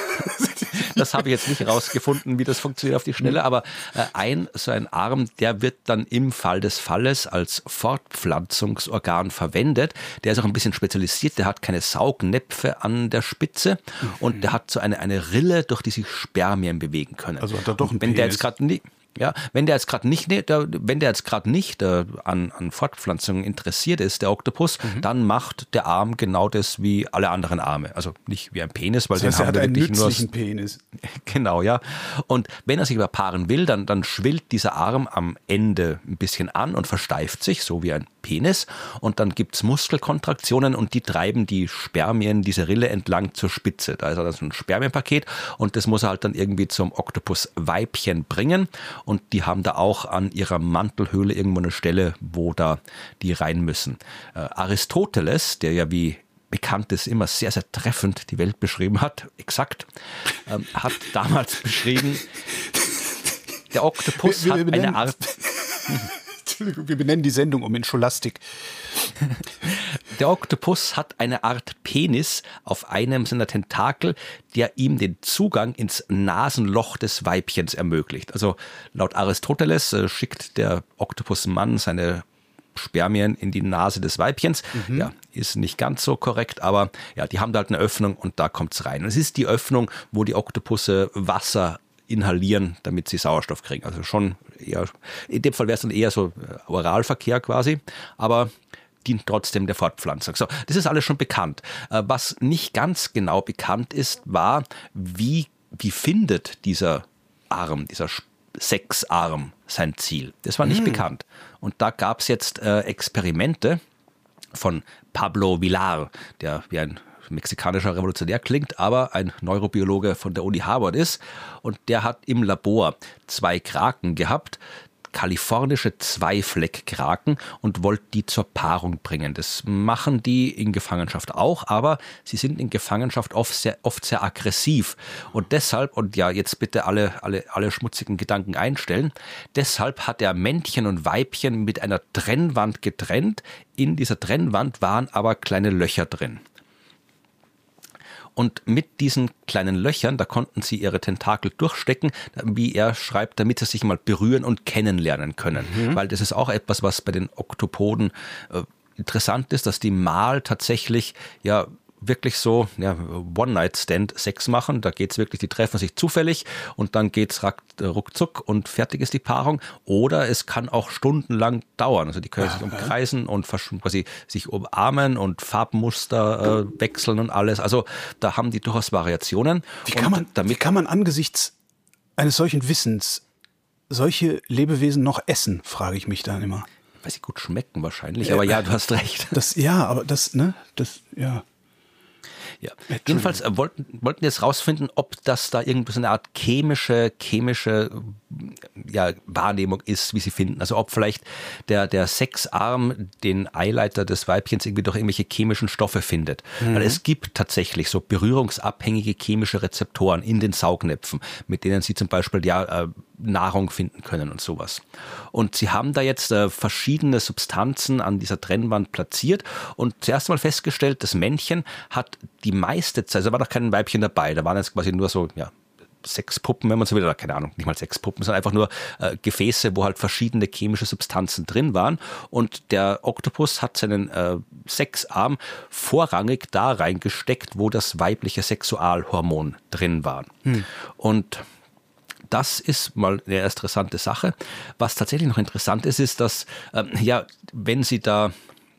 Das habe ich jetzt nicht rausgefunden, wie das funktioniert auf die Schnelle, aber äh, ein so ein Arm, der wird dann im Fall des Falles als Fortpflanzungsorgan verwendet. Der ist auch ein bisschen spezialisiert, der hat keine Saugnäpfe an der Spitze mhm. und der hat so eine, eine Rille, durch die sich Spermien bewegen können. Also hat er doch einen Wenn Penis. Der jetzt gerade nicht Ja, wenn der jetzt gerade nicht, wenn der jetzt gerade nicht äh, an, an Fortpflanzung interessiert ist, der Oktopus, mhm. dann macht der Arm genau das wie alle anderen Arme. Also nicht wie ein Penis, weil das heißt, den er haben hat wir einen wirklich nützlichen nur. Penis. Genau, ja. Und wenn er sich aber paaren will, dann, dann schwillt dieser Arm am Ende ein bisschen an und versteift sich, so wie ein Penis. Und dann gibt's Muskelkontraktionen und die treiben die Spermien, diese Rille entlang zur Spitze. Da ist also ein Spermienpaket und das muss er halt dann irgendwie zum Oktopusweibchen bringen. Und die haben da auch an ihrer Mantelhöhle irgendwo eine Stelle, wo da die rein müssen. Äh, Aristoteles, der ja wie bekannt ist, immer sehr, sehr treffend die Welt beschrieben hat, exakt, ähm, hat damals beschrieben, der Oktopus wir, wir hat benennen, eine Art... Entschuldigung, wir benennen die Sendung um in Scholastik. Der Oktopus hat eine Art Penis auf einem seiner Tentakel, der ihm den Zugang ins Nasenloch des Weibchens ermöglicht. Also laut Aristoteles äh, schickt der Oktopusmann seine Spermien in die Nase des Weibchens. Mhm. Ja, ist nicht ganz so korrekt, aber ja, die haben da halt eine Öffnung und da kommt's rein. Und es ist die Öffnung, wo die Oktopusse Wasser inhalieren, damit sie Sauerstoff kriegen. Also schon eher, in dem Fall wäre es dann eher so Oralverkehr quasi, aber dient trotzdem der Fortpflanzung. So, das ist alles schon bekannt. Was nicht ganz genau bekannt ist, war, wie, wie findet dieser Arm, dieser Sexarm sein Ziel? Das war nicht hm. bekannt. Und da gab es jetzt äh, Experimente von Pablo Villar, der wie ein mexikanischer Revolutionär klingt, aber ein Neurobiologe von der Uni Harvard ist. Und der hat im Labor zwei Kraken gehabt, kalifornische Zweifleckkraken, und wollte die zur Paarung bringen. Das machen die in Gefangenschaft auch, aber sie sind in Gefangenschaft oft sehr, oft sehr aggressiv. Und deshalb, und ja, jetzt bitte alle, alle, alle schmutzigen Gedanken einstellen, deshalb hat er Männchen und Weibchen mit einer Trennwand getrennt. In dieser Trennwand waren aber kleine Löcher drin. Und mit diesen kleinen Löchern, da konnten sie ihre Tentakel durchstecken, wie er schreibt, damit sie sich mal berühren und kennenlernen können. Mhm. Weil das ist auch etwas, was bei den Oktopoden äh, interessant ist, dass die mal tatsächlich ja wirklich so ja, One-Night-Stand-Sex machen. Da geht's wirklich, die treffen sich zufällig und dann geht's ruckzuck und fertig ist die Paarung. Oder es kann auch stundenlang dauern. Also die können ja, sich umkreisen ja. und quasi sich umarmen und Farbmuster äh, wechseln und alles. Also da haben die durchaus Variationen. Wie kann man, damit wie kann man angesichts eines solchen Wissens solche Lebewesen noch essen, frage ich mich dann immer. Weil sie gut schmecken wahrscheinlich, aber ja, du hast recht. Das, ja, aber das, ne, das, ja. Ja. Jedenfalls äh, wollten, wollten jetzt rausfinden, ob das da irgendwie so eine Art chemische, chemische ja, Wahrnehmung ist, wie sie finden. Also ob vielleicht der, der Sexarm den Eileiter des Weibchens irgendwie durch irgendwelche chemischen Stoffe findet. Mhm. Weil es gibt tatsächlich so berührungsabhängige chemische Rezeptoren in den Saugnäpfen, mit denen sie zum Beispiel ja äh, Nahrung finden können und sowas. Und sie haben da jetzt äh, verschiedene Substanzen an dieser Trennwand platziert und zuerst mal festgestellt, das Männchen hat die meiste Zeit, also war noch kein Weibchen dabei, da waren jetzt quasi nur so ja, Sexpuppen, wenn man so will, oder keine Ahnung, nicht mal Sexpuppen, sondern einfach nur äh, Gefäße, wo halt verschiedene chemische Substanzen drin waren. Und der Oktopus hat seinen äh, Sexarm vorrangig da reingesteckt, wo das weibliche Sexualhormon drin war. Hm. Und das ist mal eine interessante Sache. Was tatsächlich noch interessant ist, ist, dass, ähm, ja, wenn sie da,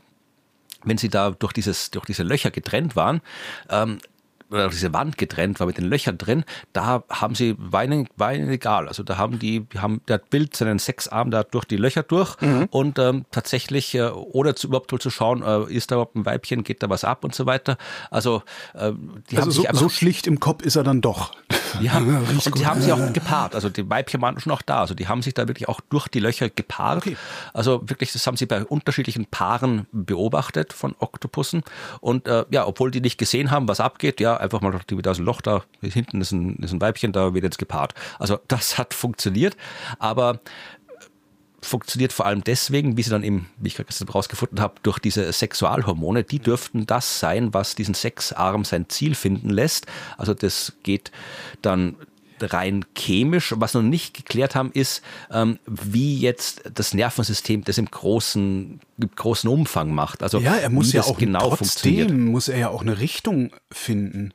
wenn sie da durch dieses, durch diese Löcher getrennt waren, ähm, oder diese Wand getrennt war mit den Löchern drin, da haben sie Weinen, Weinen egal. Also da haben die, die haben der Bild seinen Sexarm da durch die Löcher durch mhm. und ähm, tatsächlich, äh, ohne zu, überhaupt zu schauen, äh, ist da überhaupt ein Weibchen, geht da was ab und so weiter. Also äh, die also haben so, sich einfach, so schlicht im Kopf ist er dann doch. Ja, und die haben sich auch gepaart. Also die Weibchen waren schon auch da. Also die haben sich da wirklich auch durch die Löcher gepaart. Okay. Also wirklich, das haben sie bei unterschiedlichen Paaren beobachtet von Oktopussen. Und äh, ja, obwohl die nicht gesehen haben, was abgeht, ja, einfach mal, da ist ein Loch da, hinten ist ein, ist ein Weibchen, da wird jetzt gepaart. Also das hat funktioniert, aber funktioniert vor allem deswegen, wie sie dann eben, wie ich gerade rausgefunden habe, durch diese Sexualhormone, die dürften das sein, was diesen Sexarm sein Ziel finden lässt. Also das geht dann rein chemisch. Was noch nicht geklärt haben, ist, ähm, wie jetzt das Nervensystem das im großen, im großen Umfang macht. Also ja, er muss wie ja das auch genau trotzdem funktioniert. muss er ja auch eine Richtung finden.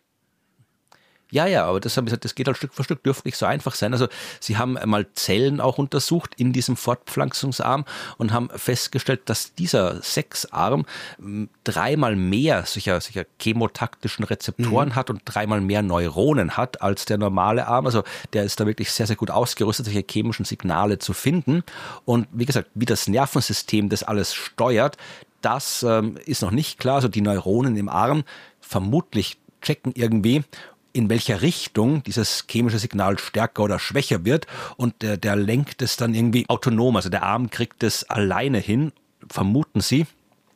Ja, ja, aber das, das geht halt Stück für Stück, dürfte nicht so einfach sein. Also sie haben mal Zellen auch untersucht in diesem Fortpflanzungsarm und haben festgestellt, dass dieser Sexarm dreimal mehr solcher, solcher chemotaktischen Rezeptoren mhm. hat und dreimal mehr Neuronen hat als der normale Arm. Also der ist da wirklich sehr, sehr gut ausgerüstet, solche chemischen Signale zu finden. Und wie gesagt, wie das Nervensystem das alles steuert, das ähm, ist noch nicht klar. Also die Neuronen im Arm vermutlich checken irgendwie, in welcher Richtung dieses chemische Signal stärker oder schwächer wird und der, der lenkt es dann irgendwie autonom. Also der Arm kriegt es alleine hin, vermuten sie,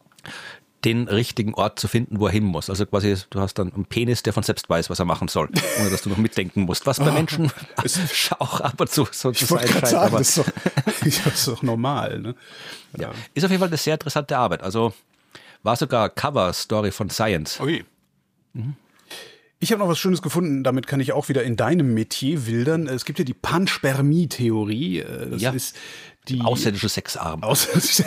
den richtigen Ort zu finden, wo er hin muss. Also quasi, du hast dann einen Penis, der von selbst weiß, was er machen soll, ohne dass du noch mitdenken musst. Was bei Menschen auch ab und zu so zu sein scheint. Sagen, aber das ist doch, das ist doch normal. Ne? Ja. Ist auf jeden Fall eine sehr interessante Arbeit. Also war sogar Cover-Story von Science. Ui. Mhm. Ich habe noch was Schönes gefunden, damit kann ich auch wieder in deinem Metier wildern. Es gibt ja die Panspermie-Theorie. Das ja, ist die ausländische Sexarm. Ausländische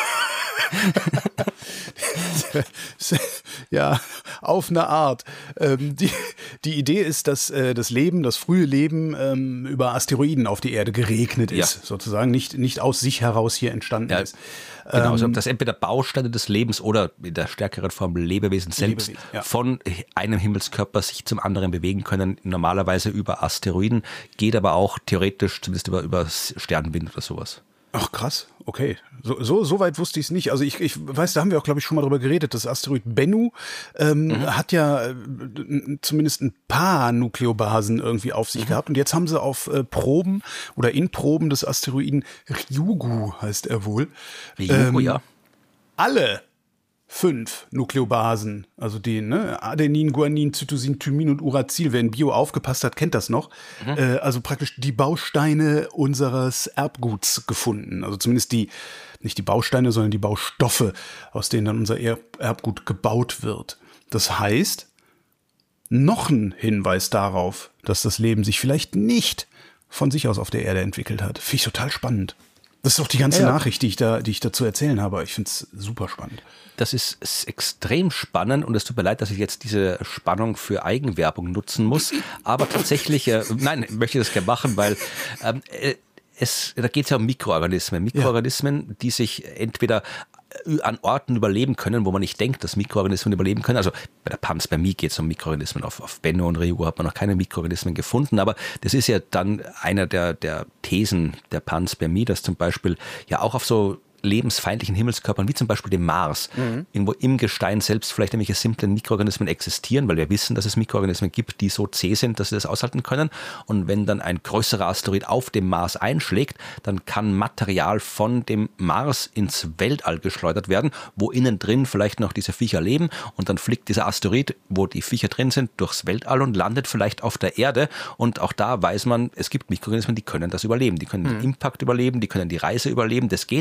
Ja, auf eine Art. Ähm, die, die Idee ist, dass äh, das Leben, das frühe Leben ähm, über Asteroiden auf die Erde geregnet ist, ja. sozusagen nicht, nicht aus sich heraus hier entstanden ja. ist. Genau, also dass entweder Bausteine des Lebens oder in der stärkeren Form Lebewesen selbst Lebewesen, ja. von einem Himmelskörper sich zum anderen bewegen können, normalerweise über Asteroiden, geht aber auch theoretisch zumindest über, über Sternwind oder sowas. Ach krass, okay. So, so, so weit wusste ich es nicht. Also ich, ich weiß, da haben wir auch, glaube ich, schon mal drüber geredet. Das Asteroid Bennu ähm, mhm. hat ja äh, zumindest ein paar Nukleobasen irgendwie auf sich mhm. gehabt. Und jetzt haben sie auf äh, Proben oder in Proben des Asteroiden Ryugu, heißt er wohl. Ryugu, ähm, ja. Alle fünf Nukleobasen, also die ne, Adenin, Guanin, Cytosin, Thymin und Uracil, wer in Bio aufgepasst hat, kennt das noch. Mhm. Äh, also praktisch die Bausteine unseres Erbguts gefunden. Also zumindest die, nicht die Bausteine, sondern die Baustoffe, aus denen dann unser Erb- Erbgut gebaut wird. Das heißt, noch ein Hinweis darauf, dass das Leben sich vielleicht nicht von sich aus auf der Erde entwickelt hat. Finde ich total spannend. Das ist doch die ganze ja. Nachricht, die ich da, die ich da zu erzählen habe. Ich finde es super spannend. Das ist, ist extrem spannend und es tut mir leid, dass ich jetzt diese Spannung für Eigenwerbung nutzen muss. Aber tatsächlich, äh, nein, ich möchte das gerne machen, weil ähm, es, da geht es ja um Mikroorganismen. Mikroorganismen, ja. die sich entweder an Orten überleben können, wo man nicht denkt, dass Mikroorganismen überleben können. Also bei der Panspermie geht es um Mikroorganismen. Auf, auf Bennu und Ryugu hat man noch keine Mikroorganismen gefunden, aber das ist ja dann einer der, der Thesen der Panspermie, dass zum Beispiel ja auch auf so lebensfeindlichen Himmelskörpern, wie zum Beispiel dem Mars, mhm. irgendwo im Gestein selbst vielleicht irgendwelche simplen Mikroorganismen existieren, weil wir wissen, dass es Mikroorganismen gibt, die so zäh sind, dass sie das aushalten können. Und wenn dann ein größerer Asteroid auf dem Mars einschlägt, dann kann Material von dem Mars ins Weltall geschleudert werden, wo innen drin vielleicht noch diese Viecher leben. Und dann fliegt dieser Asteroid, wo die Viecher drin sind, durchs Weltall und landet vielleicht auf der Erde. Und auch da weiß man, es gibt Mikroorganismen, die können das überleben. Die können mhm. den Impact überleben, die können die Reise überleben. Das geht alles.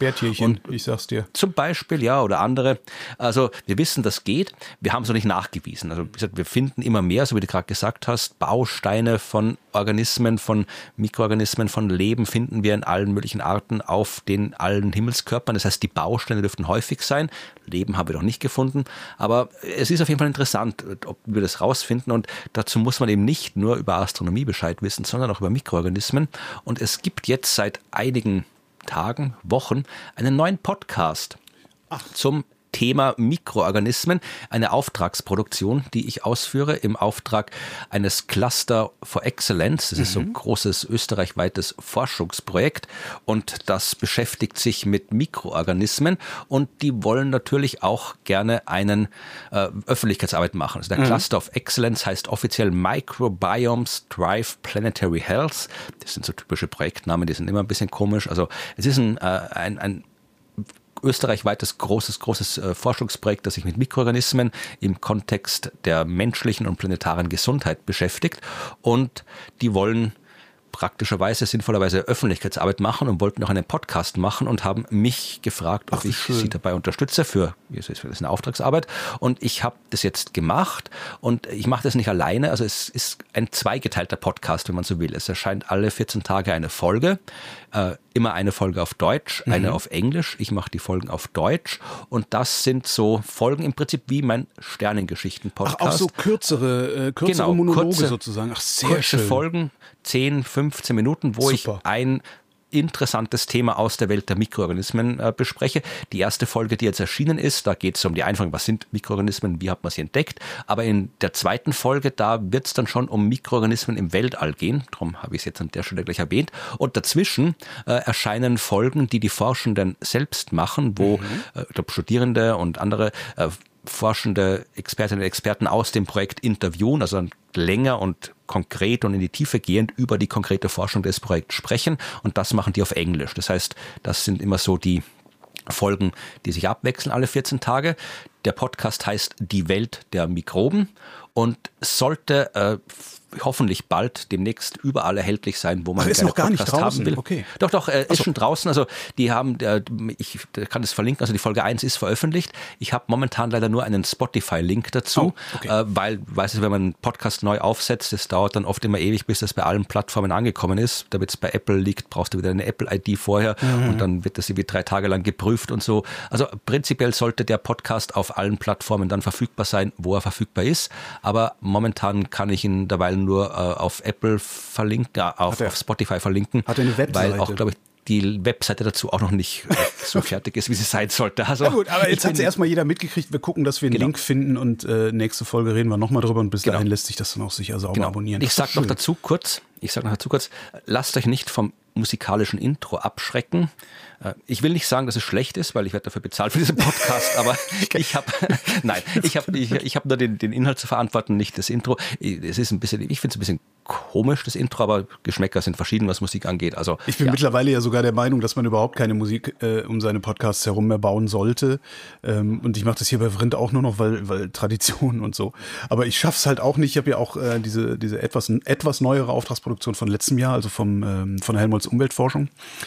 Sperrtierchen, ich sag's dir. Zum Beispiel, ja, oder andere. Also wir wissen, das geht. Wir haben es noch nicht nachgewiesen. Also wie gesagt, wir finden immer mehr, so wie du gerade gesagt hast, Bausteine von Organismen, von Mikroorganismen, von Leben finden wir in allen möglichen Arten auf den allen Himmelskörpern. Das heißt, die Bausteine dürften häufig sein. Leben haben wir noch nicht gefunden. Aber es ist auf jeden Fall interessant, ob wir das rausfinden. Und dazu muss man eben nicht nur über Astronomie Bescheid wissen, sondern auch über Mikroorganismen. Und es gibt jetzt seit einigen Tagen, Wochen einen neuen Podcast Ach. zum Thema Mikroorganismen, eine Auftragsproduktion, die ich ausführe im Auftrag eines Cluster for Excellence. Das mhm. ist so ein großes österreichweites Forschungsprojekt und das beschäftigt sich mit Mikroorganismen und die wollen natürlich auch gerne einen äh, Öffentlichkeitsarbeit machen. Also der mhm. Cluster of Excellence heißt offiziell Microbiomes Drive Planetary Health. Das sind so typische Projektnamen, die sind immer ein bisschen komisch. Also es ist ein, äh, ein, ein österreichweites großes, großes äh, Forschungsprojekt, das sich mit Mikroorganismen im Kontext der menschlichen und planetaren Gesundheit beschäftigt. Und die wollen praktischerweise, sinnvollerweise Öffentlichkeitsarbeit machen und wollten auch einen Podcast machen und haben mich gefragt, ob Ach, ich schön. sie dabei unterstütze für, das ist eine Auftragsarbeit. Und ich habe das jetzt gemacht und ich mache das nicht alleine. Also es ist ein zweigeteilter Podcast, wenn man so will. Es erscheint alle vierzehn Tage eine Folge, äh, immer eine Folge auf Deutsch, eine mhm. auf Englisch. Ich mache die Folgen auf Deutsch und das sind so Folgen im Prinzip wie mein Sternengeschichten-Podcast. Ach, auch so kürzere, äh, kürzere genau, Monologe kurze, sozusagen. Ach, sehr kurze schön. Folgen, zehn, fünfzehn Minuten, wo Super. ich ein interessantes Thema aus der Welt der Mikroorganismen äh, bespreche. Die erste Folge, die jetzt erschienen ist, da geht es um die Einführung, was sind Mikroorganismen, wie hat man sie entdeckt. Aber in der zweiten Folge, da wird es dann schon um Mikroorganismen im Weltall gehen. Darum habe ich es jetzt an der Stelle gleich erwähnt. Und dazwischen äh, erscheinen Folgen, die die Forschenden selbst machen, wo mhm. äh, ich glaube, Studierende und andere äh, forschende Expertinnen und Experten aus dem Projekt interviewen, also länger und konkret und in die Tiefe gehend über die konkrete Forschung des Projekts sprechen und das machen die auf Englisch. Das heißt, das sind immer so die Folgen, die sich abwechseln alle vierzehn Tage. Der Podcast heißt Die Welt der Mikroben und sollte äh, hoffentlich bald demnächst überall erhältlich sein, wo man einen Podcast gar nicht draußen. haben will. Okay. Doch, doch, äh, ist so. schon draußen. Also die haben, äh, ich kann das verlinken, also die Folge eins ist veröffentlicht. Ich habe momentan leider nur einen Spotify-Link dazu, oh, okay. äh, weil, weißt du, wenn man einen Podcast neu aufsetzt, das dauert dann oft immer ewig, bis das bei allen Plattformen angekommen ist. Damit es bei Apple liegt, brauchst du wieder eine Apple-I D vorher mhm. und dann wird das irgendwie drei Tage lang geprüft und so. Also prinzipiell sollte der Podcast auf allen Plattformen dann verfügbar sein, wo er verfügbar ist. Aber momentan kann ich ihn derweil nur äh, auf Apple verlinken, äh, auf, er, auf Spotify verlinken. Hat er eine Webseite? Weil auch, glaube ich, die Webseite dazu auch noch nicht äh, so fertig ist, wie sie sein sollte. Also, ja gut, aber jetzt hat es erstmal jeder mitgekriegt. Wir gucken, dass wir einen genau. Link finden und äh, nächste Folge reden wir nochmal drüber und bis genau. dahin lässt sich das dann auch sicher sauber genau. abonnieren. Ich sag noch dazu kurz, ich sag noch dazu kurz, lasst euch nicht vom musikalischen Intro abschrecken. Ich will nicht sagen, dass es schlecht ist, weil ich werde dafür bezahlt für diesen Podcast, aber ich habe, nein, ich habe ich, ich hab nur den, den Inhalt zu verantworten, nicht das Intro. Es ist ein bisschen, ich finde es ein bisschen komisch, das Intro, aber Geschmäcker sind verschieden, was Musik angeht. Also ich bin ja. mittlerweile ja sogar der Meinung, dass man überhaupt keine Musik äh, um seine Podcasts herum mehr bauen sollte. Ähm, und ich mache das hier bei Vrind auch nur noch, weil, weil Tradition und so. Aber ich schaff's halt auch nicht. Ich habe ja auch äh, diese, diese etwas, etwas neuere Auftragsproduktion von letztem Jahr, also vom, ähm, von Helmholtz Umweltforschung.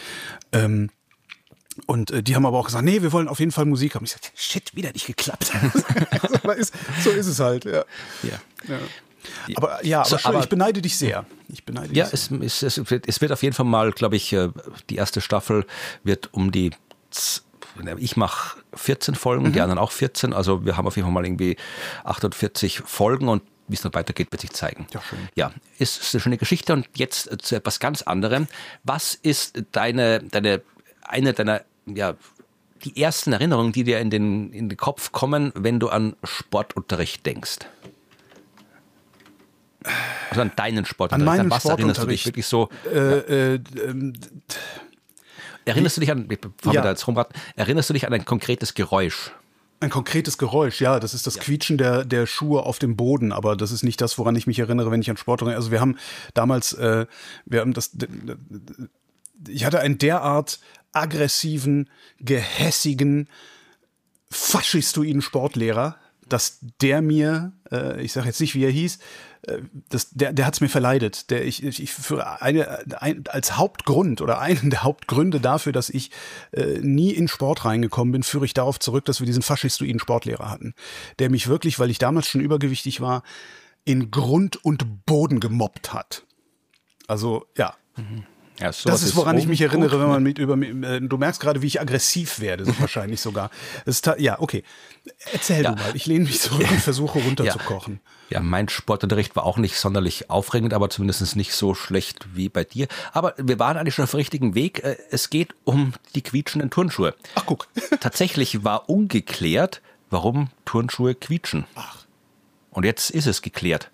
Ähm, Und äh, die haben aber auch gesagt, nee, wir wollen auf jeden Fall Musik haben. Ich sagte, shit, wieder nicht geklappt. so, ist, so ist es halt, ja. Ja. ja. Aber ja, aber, so, schön, aber ich beneide dich sehr. Ich beneide ja, dich sehr. Es, es, es wird auf jeden Fall mal, glaube ich, die erste Staffel wird um die, ich mache vierzehn Folgen, mhm. die anderen auch vierzehn. Also wir haben auf jeden Fall mal irgendwie achtundvierzig Folgen und wie es dann weitergeht, wird sich zeigen. Ja, schön. Ja, ist, ist eine schöne Geschichte. Und jetzt zu etwas ganz anderem. Was ist deine, deine eine deiner, ja, die ersten Erinnerungen, die dir in den, in den Kopf kommen, wenn du an Sportunterricht denkst? Also an deinen Sportunterricht. An meinen an was erinnerst du dich wirklich so? Äh, äh, ähm, erinnerst du dich an, bevor ja. wir da jetzt rumraten, erinnerst du dich an ein konkretes Geräusch? Ein konkretes Geräusch, ja, das ist das ja. Quietschen der, der Schuhe auf dem Boden, aber das ist nicht das, woran ich mich erinnere, wenn ich an Sport erinnere. Also wir haben damals, äh, wir haben das, ich hatte einen derart aggressiven, gehässigen, faschistoiden Sportlehrer, dass der mir, äh, ich sage jetzt nicht, wie er hieß, äh, das, der, der hat es mir verleidet. Der ich, ich für eine ein, als Hauptgrund oder einen der Hauptgründe dafür, dass ich äh, nie in Sport reingekommen bin, führe ich darauf zurück, dass wir diesen faschistoiden Sportlehrer hatten, der mich wirklich, weil ich damals schon übergewichtig war, in Grund und Boden gemobbt hat. Also ja. Mhm. Ja, das ist, woran ich mich erinnere, gut. wenn man mit über äh, du merkst gerade, wie ich aggressiv werde, so wahrscheinlich sogar. Das ist ja, okay. Erzähl ja. du mal. Ich lehne mich zurück und versuche runterzukochen. Ja. ja, mein Sportunterricht war auch nicht sonderlich aufregend, aber zumindest nicht so schlecht wie bei dir. Aber wir waren eigentlich schon auf dem richtigen Weg. Es geht um die quietschenden Turnschuhe. Ach, guck. Tatsächlich war ungeklärt, warum Turnschuhe quietschen. Ach. Und jetzt ist es geklärt.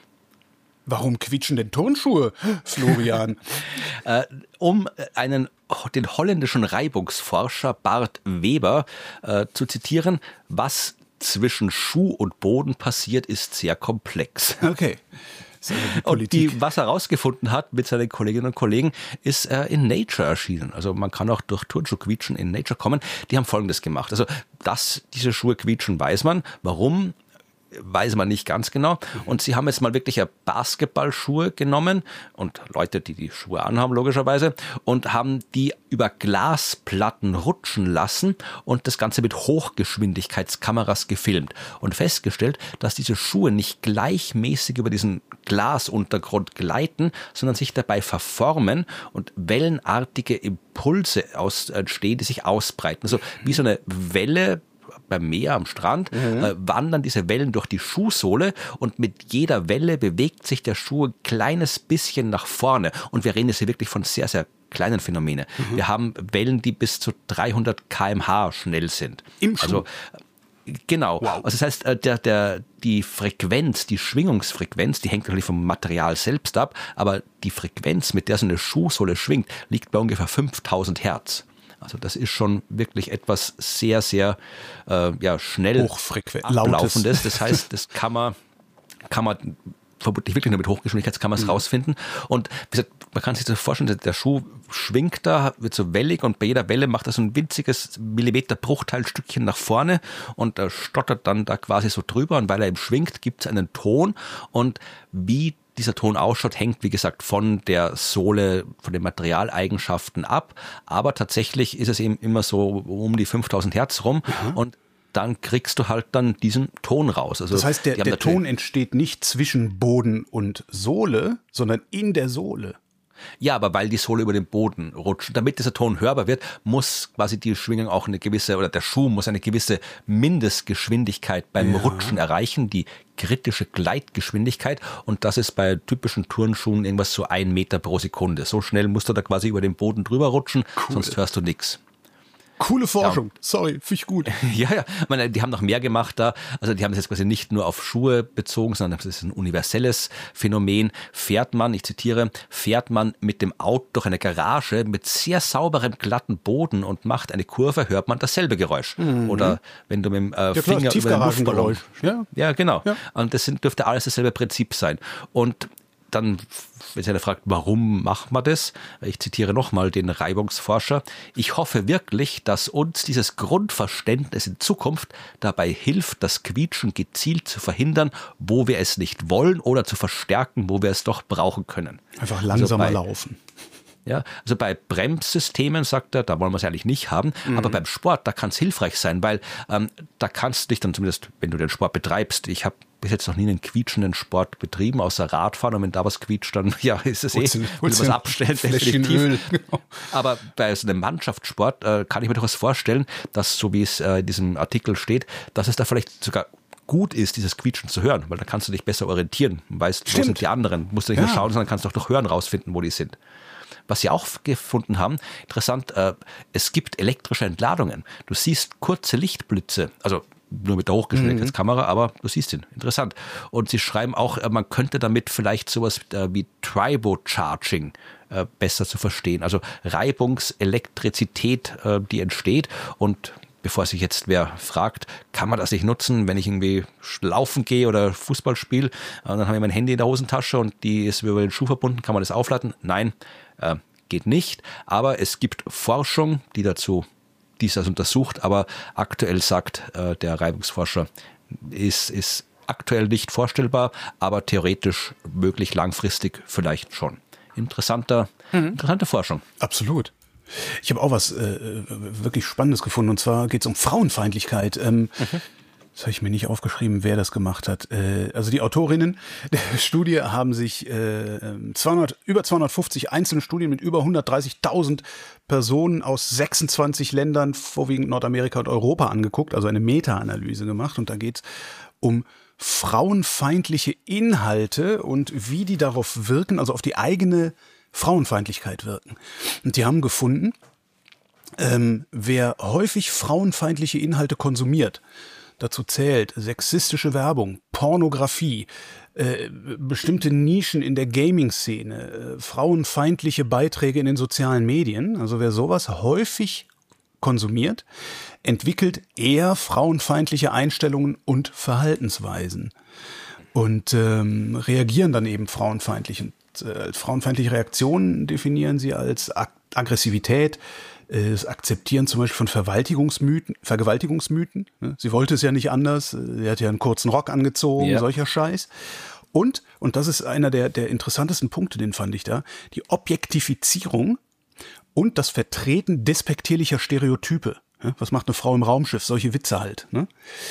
Warum quietschen denn Turnschuhe, Florian? äh, um einen, den holländischen Reibungsforscher Bart Weber äh, zu zitieren, was zwischen Schuh und Boden passiert, ist sehr komplex. Okay. Die und die, was er herausgefunden hat mit seinen Kolleginnen und Kollegen, ist äh, in Nature erschienen. Also man kann auch durch Turnschuh-Quietschen in Nature kommen. Die haben Folgendes gemacht. Also, dass diese Schuhe quietschen, weiß man. Warum? Weiß man nicht ganz genau. Und sie haben jetzt mal wirklich Basketballschuhe genommen und Leute, die die Schuhe anhaben, logischerweise, und haben die über Glasplatten rutschen lassen und das Ganze mit Hochgeschwindigkeitskameras gefilmt und festgestellt, dass diese Schuhe nicht gleichmäßig über diesen Glasuntergrund gleiten, sondern sich dabei verformen und wellenartige Impulse aus, entstehen, die sich ausbreiten. Also wie so eine Welle beim Meer am Strand, mhm. äh, wandern diese Wellen durch die Schuhsohle und mit jeder Welle bewegt sich der Schuh ein kleines bisschen nach vorne. Und wir reden jetzt hier wirklich von sehr, sehr kleinen Phänomenen. Mhm. Wir haben Wellen, die bis zu dreihundert Kilometer pro Stunde schnell sind. Im Schuh? Also, genau. Wow. Also das heißt, der, der, die Frequenz, die Schwingungsfrequenz, die hängt natürlich vom Material selbst ab, aber die Frequenz, mit der so eine Schuhsohle schwingt, liegt bei ungefähr fünftausend Hertz. Also das ist schon wirklich etwas sehr, sehr äh, ja, schnell ablaufendes. Das heißt, das kann man, kann man vermutlich wirklich nur mit Hochgeschwindigkeitskameras mhm. rausfinden. Und wie gesagt, man kann sich das vorstellen, der Schuh schwingt da, wird so wellig und bei jeder Welle macht er so ein winziges Millimeter-Bruchteilstückchen nach vorne und er stottert dann da quasi so drüber. Und weil er eben schwingt, gibt es einen Ton und wie dieser Ton ausschaut, hängt, wie gesagt, von der Sohle, von den Materialeigenschaften ab. Aber tatsächlich ist es eben immer so um die fünftausend Hertz rum. Mhm. Und dann kriegst du halt dann diesen Ton raus. Also das heißt, der, der Ton entsteht nicht zwischen Boden und Sohle, sondern in der Sohle. Ja, aber weil die Sohle über den Boden rutscht. Damit dieser Ton hörbar wird, muss quasi die Schwingung auch eine gewisse, oder der Schuh muss eine gewisse Mindestgeschwindigkeit beim ja. Rutschen erreichen, die kritische Gleitgeschwindigkeit. Und das ist bei typischen Turnschuhen irgendwas so ein Meter pro Sekunde. So schnell musst du da quasi über den Boden drüber rutschen, cool. sonst hörst du nichts. Coole Forschung, ja. sorry, finde ich gut. Ja, ja, ich meine, die haben noch mehr gemacht da. Also die haben das jetzt quasi nicht nur auf Schuhe bezogen, sondern das ist ein universelles Phänomen. Fährt man, ich zitiere, fährt man mit dem Auto durch eine Garage mit sehr sauberem, glatten Boden und macht eine Kurve, hört man dasselbe Geräusch. Mhm. Oder wenn du mit dem äh, ja, Finger klar, über den Luftballon... Ja, ja genau. Ja. Und das sind, dürfte alles dasselbe Prinzip sein. Und dann, wenn sich einer fragt, warum macht man das? Ich zitiere nochmal den Reibungsforscher. Ich hoffe wirklich, dass uns dieses Grundverständnis in Zukunft dabei hilft, das Quietschen gezielt zu verhindern, wo wir es nicht wollen oder zu verstärken, wo wir es doch brauchen können. Einfach langsamer also bei, laufen. Ja, also bei Bremssystemen, sagt er, da wollen wir es eigentlich nicht haben, mhm. aber beim Sport, da kann es hilfreich sein, weil ähm, da kannst du dich dann zumindest, wenn du den Sport betreibst, ich habe bis jetzt noch nie einen quietschenden Sport betrieben, außer Radfahren, und wenn da was quietscht, dann ja, ist es eh, wenn du was abstellst, definitiv. Öl. Genau. Aber bei so einem Mannschaftssport äh, kann ich mir durchaus vorstellen, dass, so wie es äh, in diesem Artikel steht, dass es da vielleicht sogar gut ist, dieses Quietschen zu hören, weil da kannst du dich besser orientieren und weißt, Stimmt. wo sind die anderen. Musst du nicht ja. nur schauen, sondern kannst auch durch Hören rausfinden, wo die sind. Was sie auch gefunden haben, interessant, äh, es gibt elektrische Entladungen. Du siehst kurze Lichtblitze, also nur mit der Hochgeschwindigkeitskamera, mhm. aber du siehst ihn. Interessant. Und sie schreiben auch, äh, man könnte damit vielleicht sowas äh, wie Tribocharging äh, besser zu verstehen. Also Reibungselektrizität, äh, die entsteht. Und bevor sich jetzt wer fragt, kann man das nicht nutzen, wenn ich irgendwie laufen gehe oder Fußball spiele, und dann habe ich mein Handy in der Hosentasche und die ist über den Schuh verbunden, kann man das aufladen? Nein, äh, geht nicht. Aber es gibt Forschung, die dazu dies das untersucht, aber aktuell sagt äh, der Reibungsforscher, ist, ist aktuell nicht vorstellbar, aber theoretisch möglich, langfristig vielleicht schon. Interessanter, mhm. Interessante Forschung. Absolut. Ich habe auch was äh, wirklich Spannendes gefunden, und zwar geht es um Frauenfeindlichkeit. Ähm, mhm. Das habe ich mir nicht aufgeschrieben, wer das gemacht hat. Äh, also die Autorinnen der Studie haben sich äh, zweihundert, über zweihundertfünfzig einzelne Studien mit über hundertdreißigtausend Personen aus sechsundzwanzig Ländern, vorwiegend Nordamerika und Europa, angeguckt, also eine Meta-Analyse gemacht. Und da geht es um frauenfeindliche Inhalte und wie die darauf wirken, also auf die eigene Frauenfeindlichkeit wirken. Und die haben gefunden, ähm, wer häufig frauenfeindliche Inhalte konsumiert, dazu zählt sexistische Werbung, Pornografie, äh, bestimmte Nischen in der Gaming-Szene, äh, frauenfeindliche Beiträge in den sozialen Medien. Also wer sowas häufig konsumiert, entwickelt eher frauenfeindliche Einstellungen und Verhaltensweisen und ähm, reagieren dann eben frauenfeindlich. Und äh, als frauenfeindliche Reaktionen definieren sie als Ag- Aggressivität, das Akzeptieren zum Beispiel von Vergewaltigungsmythen, Vergewaltigungsmythen. Sie wollte es ja nicht anders. Sie hat ja einen kurzen Rock angezogen, ja. Solcher Scheiß. Und, und das ist einer der, der interessantesten Punkte, den fand ich da, die Objektifizierung und das Vertreten despektierlicher Stereotype. Was macht eine Frau im Raumschiff? Solche Witze halt. Ne?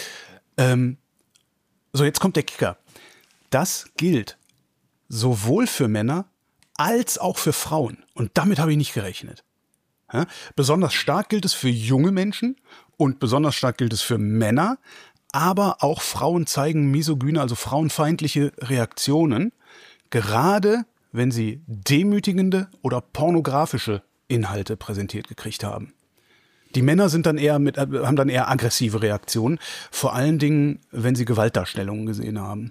Ähm, so, jetzt kommt der Kicker. Das gilt sowohl für Männer als auch für Frauen. Und damit habe ich nicht gerechnet. Ja, besonders stark gilt es für junge Menschen und besonders stark gilt es für Männer, aber auch Frauen zeigen misogyne, also frauenfeindliche Reaktionen, gerade wenn sie demütigende oder pornografische Inhalte präsentiert gekriegt haben. Die Männer sind dann eher mit, haben dann eher aggressive Reaktionen, vor allen Dingen, wenn sie Gewaltdarstellungen gesehen haben.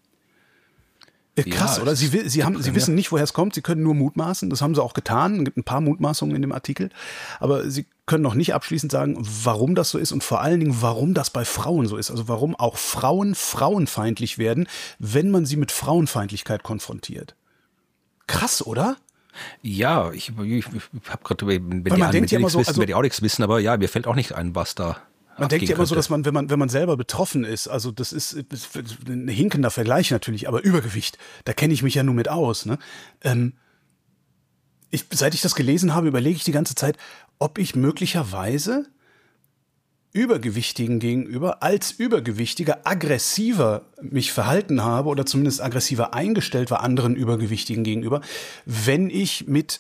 Krass, ja, oder? Sie, sie, haben, sie wissen nicht, woher es kommt. Sie können nur mutmaßen. Das haben sie auch getan. Es gibt ein paar Mutmaßungen in dem Artikel. Aber sie können noch nicht abschließend sagen, warum das so ist und vor allen Dingen, warum das bei Frauen so ist. Also warum auch Frauen frauenfeindlich werden, wenn man sie mit Frauenfeindlichkeit konfrontiert. Krass, oder? Ja, ich, ich, ich habe gerade, wenn, wenn die, die ja nichts so, wissen, also, werde ich auch nichts wissen, aber ja, mir fällt auch nicht ein, was da Man denkt ja immer so, dass man, wenn man, wenn man selber betroffen ist, also das ist, ist ein hinkender Vergleich natürlich, aber Übergewicht, da kenne ich mich ja nur mit aus. Ne? Ähm, ich, seit ich das gelesen habe, überlege ich die ganze Zeit, ob ich möglicherweise Übergewichtigen gegenüber als Übergewichtiger aggressiver mich verhalten habe oder zumindest aggressiver eingestellt war anderen Übergewichtigen gegenüber, wenn ich mit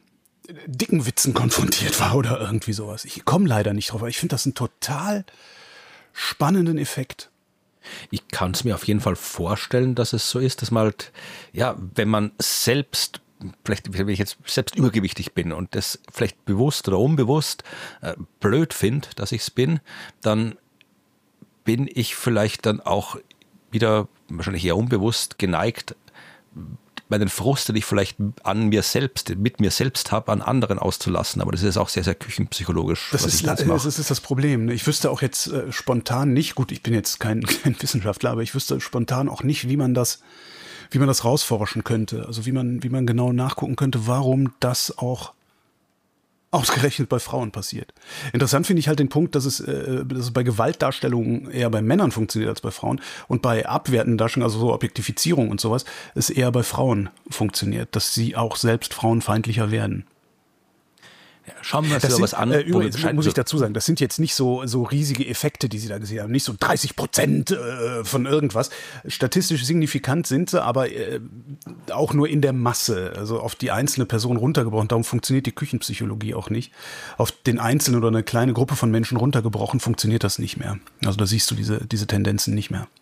dicken Witzen konfrontiert war oder irgendwie sowas. Ich komme leider nicht drauf, aber ich finde das einen total spannenden Effekt. Ich kann es mir auf jeden Fall vorstellen, dass es so ist, dass man halt, ja, wenn man selbst, vielleicht wenn ich jetzt selbst übergewichtig bin und das vielleicht bewusst oder unbewusst äh, blöd finde, dass ich es bin, dann bin ich vielleicht dann auch wieder, wahrscheinlich eher unbewusst geneigt, meinen Frust, den ich vielleicht an mir selbst, mit mir selbst habe, an anderen auszulassen. Aber das ist auch sehr, sehr küchenpsychologisch. Das, ist, das, das ist das Problem. Ich wüsste auch jetzt äh, spontan nicht, gut, ich bin jetzt kein, kein Wissenschaftler, aber ich wüsste spontan auch nicht, wie man das, wie man das rausforschen könnte. Also wie man, wie man genau nachgucken könnte, warum das auch ausgerechnet bei Frauen passiert. Interessant finde ich halt den Punkt, dass es, äh, dass es bei Gewaltdarstellungen eher bei Männern funktioniert als bei Frauen und bei abwertenden Darstellungen, also so Objektifizierung und sowas, es eher bei Frauen funktioniert, dass sie auch selbst frauenfeindlicher werden. Ja, schauen wir uns das sind, was an. Äh, übrigens muss ich so. dazu sagen, das sind jetzt nicht so, so riesige Effekte, die sie da gesehen haben. Nicht so dreißig Prozent äh, von irgendwas. Statistisch signifikant sind sie, aber äh, auch nur in der Masse. Also auf die einzelne Person runtergebrochen. Darum funktioniert die Küchenpsychologie auch nicht. Auf den Einzelnen oder eine kleine Gruppe von Menschen runtergebrochen funktioniert das nicht mehr. Also da siehst du diese, diese Tendenzen nicht mehr.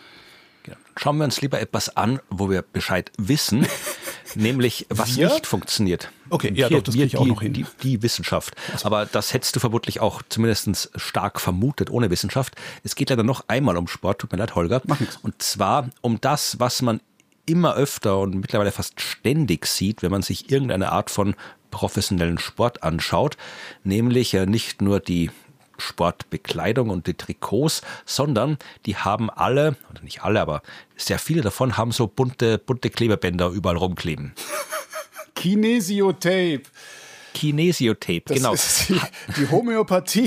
Schauen wir uns lieber etwas an, wo wir Bescheid wissen, nämlich was wir? nicht funktioniert. Okay, ja, Hier, doch, das wir, kriege ich auch die, noch hin. Die, die Wissenschaft. Aber das hättest du vermutlich auch zumindest stark vermutet ohne Wissenschaft. Es geht leider noch einmal um Sport, tut mir leid, Holger. Mach nichts. Und zwar um das, was man immer öfter und mittlerweile fast ständig sieht, wenn man sich irgendeine Art von professionellen Sport anschaut, nämlich nicht nur die Sportbekleidung und die Trikots, sondern die haben alle, oder nicht alle, aber sehr viele davon haben so bunte, bunte Klebebänder überall rumkleben. Kinesiotape. Kinesiotape, Das genau. ist die, die Homöopathie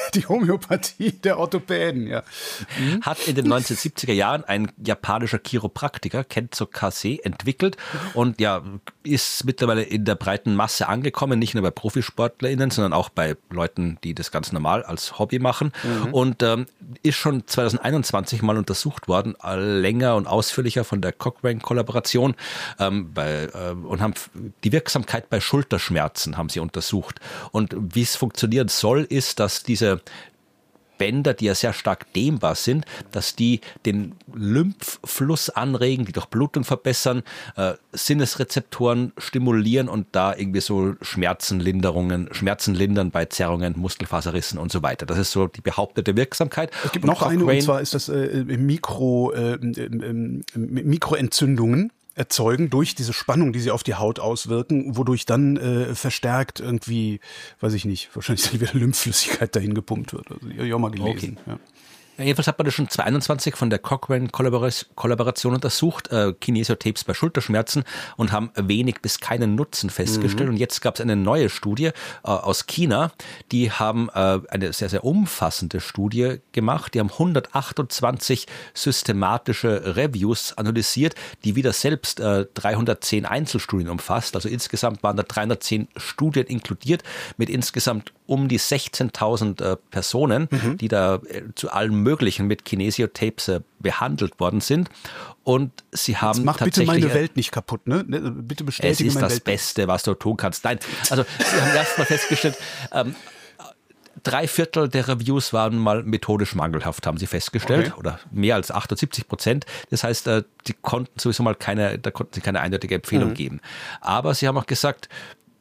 Die Homöopathie der Orthopäden, ja. Mhm. Hat in den neunzehnhundertsiebziger Jahren ein japanischer Chiropraktiker, Kenzo Kase, entwickelt und ja, ist mittlerweile in der breiten Masse angekommen, nicht nur bei ProfisportlerInnen, sondern auch bei Leuten, die das ganz normal als Hobby machen mhm. und ähm, ist schon zweitausendeinundzwanzig mal untersucht worden, länger und ausführlicher von der Cochrane-Kollaboration ähm, bei, äh, und haben die Wirksamkeit bei Schulterschmerzen haben sie untersucht. Und wie es funktionieren soll, ist, dass diese Bänder, die ja sehr stark dehnbar sind, dass die den Lymphfluss anregen, die Durchblutung verbessern, äh, Sinnesrezeptoren stimulieren und da irgendwie so Schmerzenlinderungen, Schmerzen lindern bei Zerrungen, Muskelfaserrissen und so weiter. Das ist so die behauptete Wirksamkeit. Es gibt und noch Cochrane, eine, und zwar ist das äh, Mikro, äh, äh, Mikroentzündungen erzeugen durch diese Spannung, die sie auf die Haut auswirken, wodurch dann äh, verstärkt irgendwie, weiß ich nicht, wahrscheinlich dann wieder Lymphflüssigkeit dahin gepumpt wird. Also ich habe auch mal gelesen. Okay. Ja. Ja, jedenfalls hat man das schon zweitausendeinundzwanzig von der Cochrane-Kollaboration untersucht, äh, Kinesiotapes bei Schulterschmerzen und haben wenig bis keinen Nutzen festgestellt. Mhm. Und jetzt gab es eine neue Studie äh, aus China, die haben äh, eine sehr, sehr umfassende Studie gemacht. Die haben hundertachtundzwanzig systematische Reviews analysiert, die wieder selbst äh, dreihundertzehn Einzelstudien umfasst. Also insgesamt waren da dreihundertzehn Studien inkludiert mit insgesamt um die sechzehntausend äh, Personen, mhm. die da äh, zu allem Möglichen mit Kinesiotapes äh, behandelt worden sind. Und sie haben Jetzt mach tatsächlich... bitte meine Welt nicht kaputt, ne? Bitte bestätige Es ist meine das Welt. Beste, was du tun kannst. Nein, also sie haben erst mal festgestellt, ähm, drei Viertel der Reviews waren mal methodisch mangelhaft, haben sie festgestellt, okay. Oder mehr als achtundsiebzig Prozent. Das heißt, äh, die konnten sowieso mal keine, da konnten sie keine eindeutige Empfehlung mhm. geben. Aber sie haben auch gesagt,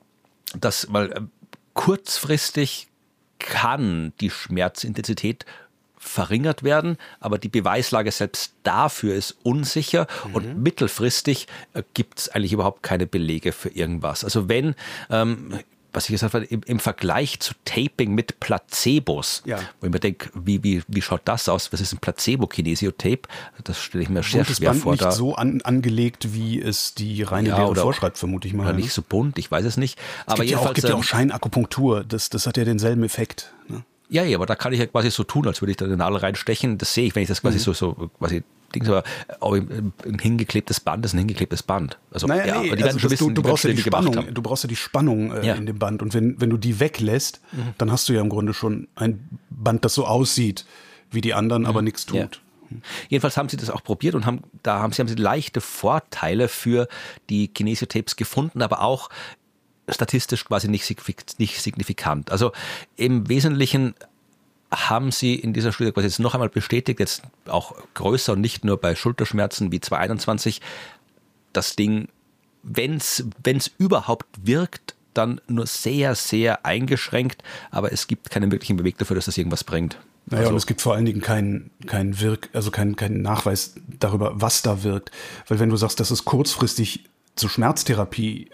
dass mal äh, kurzfristig kann die Schmerzintensität verringert werden, aber die Beweislage selbst dafür ist unsicher mhm. und mittelfristig äh, gibt es eigentlich überhaupt keine Belege für irgendwas. Also wenn, ähm, was ich gesagt habe, im, im Vergleich zu Taping mit Placebos, ja. wo ich mir denke, wie, wie, wie schaut das aus? Was ist ein Placebo-Kinesiotape? Das stelle ich mir sehr und schwer das Band vor. Nicht da so an, angelegt, wie es die reine ja, Lehre oder, vorschreibt, vermute ich mal. Oder ne? nicht so bunt, ich weiß es nicht. Es aber gibt ja auch, gibt ja auch Scheinakupunktur, das, das hat ja denselben Effekt. Ne? Ja, ja, aber da kann ich ja quasi so tun, als würde ich da eine Nadel reinstechen. Das sehe ich, wenn ich das quasi mhm. so, so quasi Dings, aber auch ein, ein hingeklebtes Band ist ein hingeklebtes Band. Also, naja, ja, nee, aber die also werden schon wissen, du, du, brauchst ja die gemacht Spannung, haben. du brauchst ja die Spannung äh, ja. in dem Band. Und wenn, wenn du die weglässt, mhm. dann hast du ja im Grunde schon ein Band, das so aussieht wie die anderen, mhm. aber nichts tut. Ja. Jedenfalls haben sie das auch probiert und haben, da haben sie, haben sie leichte Vorteile für die Kinesiotapes gefunden, aber auch statistisch quasi nicht signifikant. Also im Wesentlichen haben sie in dieser Studie quasi jetzt noch einmal bestätigt, jetzt auch größer und nicht nur bei Schulterschmerzen wie zweitausendeinundzwanzig, das Ding, wenn es überhaupt wirkt, dann nur sehr, sehr eingeschränkt, aber es gibt keinen wirklichen Beleg dafür, dass das irgendwas bringt. Naja, also, und es gibt vor allen Dingen keinen kein Wirk, also keinen kein Nachweis darüber, was da wirkt. Weil wenn du sagst, dass es kurzfristig zur Schmerztherapie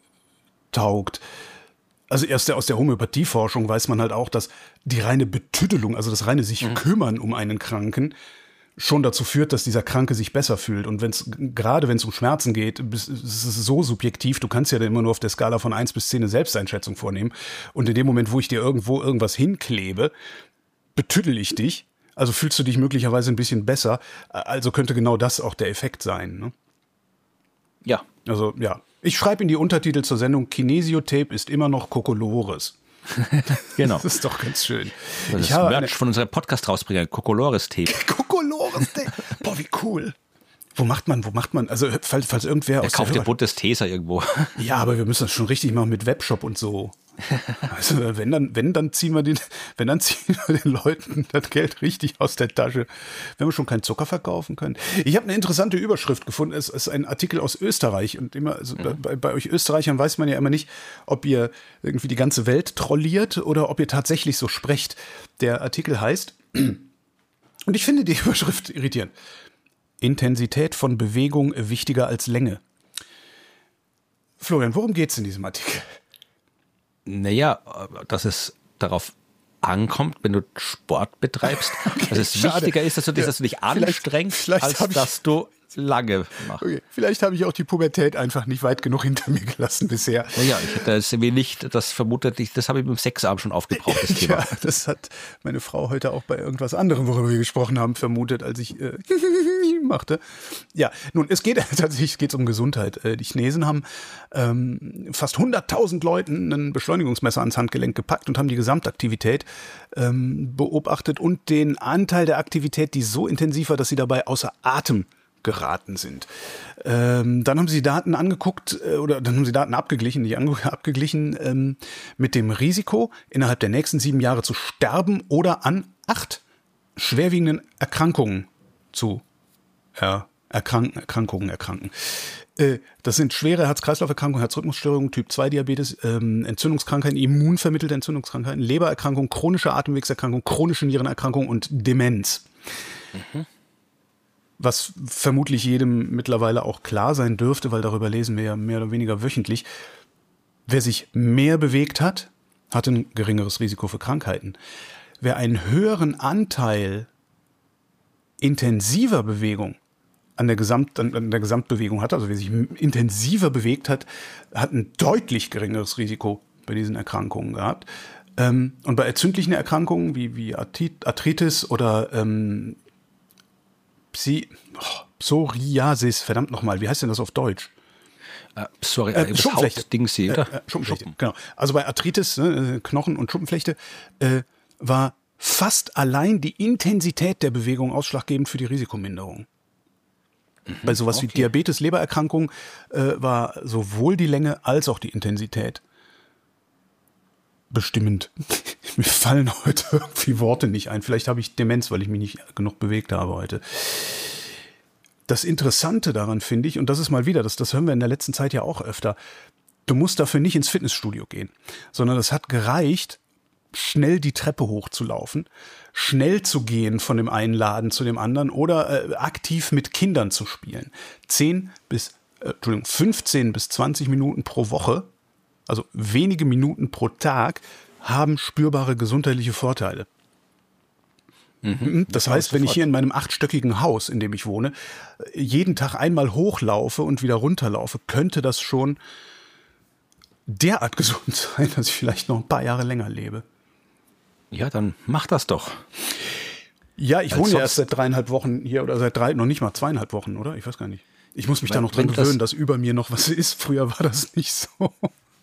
taugt, also erst aus der Homöopathieforschung weiß man halt auch, dass die reine Betüddelung, also das reine sich mhm. kümmern um einen Kranken, schon dazu führt, dass dieser Kranke sich besser fühlt. Und wenn es gerade wenn es um Schmerzen geht, ist es so subjektiv, du kannst ja dann immer nur auf der Skala von eins bis zehn eine Selbsteinschätzung vornehmen. Und in dem Moment, wo ich dir irgendwo irgendwas hinklebe, betüddel ich dich, also fühlst du dich möglicherweise ein bisschen besser. Also könnte genau das auch der Effekt sein. Ne? Ja. Also ja. Ich schreibe in die Untertitel zur Sendung, Kinesiotape ist immer noch Kokolores. Genau. Das ist doch ganz schön. Das ich ist Merch eine... von unserem Podcast rausbringen, Kokolores-Tape. Kokolores-Tape. Boah, wie cool. Wo macht man, wo macht man, also falls, falls irgendwer er aus kauft der dir buntes Tesa irgendwo. Ja, aber wir müssen das schon richtig machen mit Webshop und so. Also wenn dann, wenn dann ziehen wir den, wenn dann ziehen wir den Leuten das Geld richtig aus der Tasche, wenn wir schon keinen Zucker verkaufen können. Ich habe eine interessante Überschrift gefunden. Es ist ein Artikel aus Österreich und immer also mhm. bei, bei euch Österreichern weiß man ja immer nicht, ob ihr irgendwie die ganze Welt trolliert oder ob ihr tatsächlich so sprecht. Der Artikel heißt und ich finde die Überschrift irritierend. Intensität von Bewegung wichtiger als Länge. Florian, worum geht's in diesem Artikel? Naja, dass es darauf ankommt, wenn du Sport betreibst, okay, dass es schade. wichtiger ist, dass du, dich, dass du dich anstrengst, vielleicht, vielleicht als dass du lange machen. Okay. Vielleicht habe ich auch die Pubertät einfach nicht weit genug hinter mir gelassen bisher. Naja, ich hätte es irgendwie nicht, das vermutet, ich, das habe ich mit dem Sexarm schon aufgebraucht, das Thema. Ja, das hat meine Frau heute auch bei irgendwas anderem, worüber wir gesprochen haben, vermutet, als ich äh, machte. Ja, nun, es geht tatsächlich geht's um Gesundheit. Die Chinesen haben ähm, fast hunderttausend Leuten ein Beschleunigungsmesser ans Handgelenk gepackt und haben die Gesamtaktivität ähm, beobachtet und den Anteil der Aktivität, die so intensiv war, dass sie dabei außer Atem geraten sind. Ähm, dann haben sie Daten angeguckt äh, oder dann haben sie Daten abgeglichen, nicht ange- abgeglichen ähm, mit dem Risiko, innerhalb der nächsten sieben Jahre zu sterben oder an acht schwerwiegenden Erkrankungen zu äh, erkranken, Erkrankungen erkranken. Äh, das sind schwere Herz-Kreislauf-Erkrankungen, Herzrhythmusstörungen, Typ zwei Diabetes, ähm, Entzündungskrankheiten, immunvermittelte Entzündungskrankheiten, Lebererkrankungen, chronische Atemwegserkrankungen, chronische Nierenerkrankungen und Demenz. Mhm. Was vermutlich jedem mittlerweile auch klar sein dürfte, weil darüber lesen wir ja mehr oder weniger wöchentlich. Wer sich mehr bewegt hat, hat ein geringeres Risiko für Krankheiten. Wer einen höheren Anteil intensiver Bewegung an der, Gesamt, an der Gesamtbewegung hat, also wer sich intensiver bewegt hat, hat ein deutlich geringeres Risiko bei diesen Erkrankungen gehabt. Und bei entzündlichen Erkrankungen wie, wie Arthritis oder ähm, Psi- oh, Psoriasis, verdammt nochmal, wie heißt denn das auf Deutsch? Äh, sorry, äh, das Hautding sie, oder? Äh, äh, Schuppenflechte, Schuppen. Genau. Also bei Arthritis, ne, Knochen- und Schuppenflechte, äh, war fast allein die Intensität der Bewegung ausschlaggebend für die Risikominderung. Mhm, bei sowas okay. wie Diabetes, Lebererkrankung äh, war sowohl die Länge als auch die Intensität bestimmend. Mir fallen heute irgendwie Worte nicht ein. Vielleicht habe ich Demenz, weil ich mich nicht genug bewegt habe heute. Das Interessante daran finde ich, und das ist mal wieder, das, das hören wir in der letzten Zeit ja auch öfter, du musst dafür nicht ins Fitnessstudio gehen, sondern es hat gereicht, schnell die Treppe hochzulaufen, schnell zu gehen von dem einen Laden zu dem anderen oder äh, aktiv mit Kindern zu spielen. zehn bis, äh, Entschuldigung, fünfzehn bis zwanzig Minuten pro Woche, also wenige Minuten pro Tag, haben spürbare gesundheitliche Vorteile. Mhm, das heißt, wenn ich hier in meinem achtstöckigen Haus, in dem ich wohne, jeden Tag einmal hochlaufe und wieder runterlaufe, könnte das schon derart gesund sein, dass ich vielleicht noch ein paar Jahre länger lebe. Ja, dann mach das doch. Ja, ich Als wohne ja erst seit dreieinhalb Wochen hier oder seit drei, noch nicht mal zweieinhalb Wochen, oder? Ich weiß gar nicht. Ich muss mich da noch dran gewöhnen, dass über mir noch was ist. Früher war das nicht so.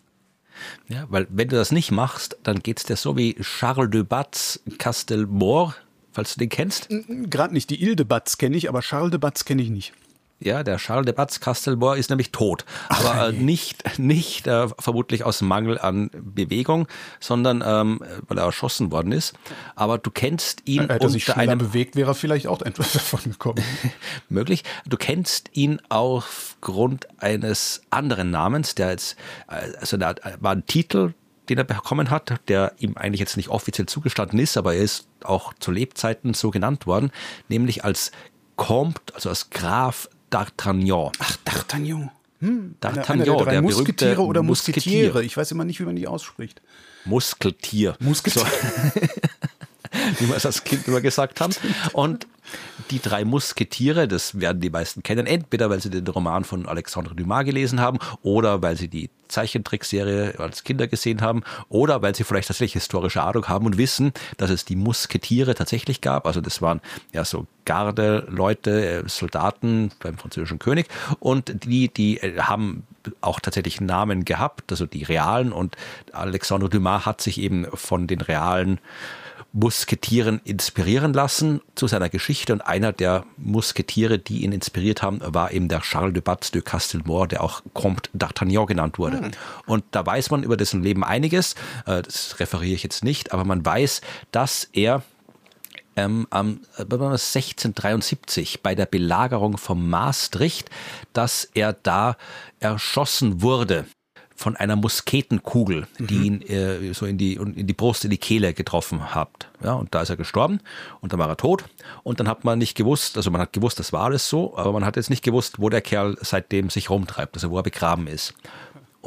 Ja, weil wenn du das nicht machst, dann geht's dir so wie Charles de Batz Castelmoor, falls du den kennst. Gerade nicht, die Ile de Batz kenne ich, aber Charles de Batz kenne ich nicht. Ja, der Charles de Batz Castelmoor ist nämlich tot, Ach, aber nee. nicht nicht äh, vermutlich aus Mangel an Bewegung, sondern ähm, weil er erschossen worden ist. Aber du kennst ihn unter Hätte er sich schneller einem bewegt, wäre er vielleicht auch etwas davon gekommen. Möglich. Du kennst ihn aufgrund eines anderen Namens, der jetzt also da war ein Titel, den er bekommen hat, der ihm eigentlich jetzt nicht offiziell zugestanden ist, aber er ist auch zu Lebzeiten so genannt worden, nämlich als Comte, also als Graf D'Artagnan. Ach, D'Artagnan. Hm, D'Artagnan, einer der, drei der Musketiere oder Musketier. Musketiere. Ich weiß immer nicht, wie man die ausspricht. Muskeltier. Musketier. So. Wie wir es als Kind immer gesagt haben. Und die drei Musketiere, das werden die meisten kennen, entweder weil sie den Roman von Alexandre Dumas gelesen haben oder weil sie die Zeichentrickserie als Kinder gesehen haben oder weil sie vielleicht tatsächlich historische Ahnung haben und wissen, dass es die Musketiere tatsächlich gab. Also das waren ja so Garde-Leute, Soldaten beim französischen König und die, die haben auch tatsächlich Namen gehabt, also die realen, und Alexandre Dumas hat sich eben von den realen Musketieren inspirieren lassen zu seiner Geschichte, und einer der Musketiere, die ihn inspiriert haben, war eben der Charles de Batz de Castelmoor, der auch Comte d'Artagnan genannt wurde. Hm. Und da weiß man über dessen Leben einiges, das referiere ich jetzt nicht, aber man weiß, dass er ähm, am sechzehnhundertdreiundsiebzig bei der Belagerung von Maastricht, dass er da erschossen wurde von einer Musketenkugel, die mhm. ihn äh, so in die, in die Brust, in die Kehle getroffen hat. Ja, und da ist er gestorben und dann war er tot. Und dann hat man nicht gewusst, also man hat gewusst, das war alles so, aber man hat jetzt nicht gewusst, wo der Kerl seitdem sich rumtreibt, also wo er begraben ist. Und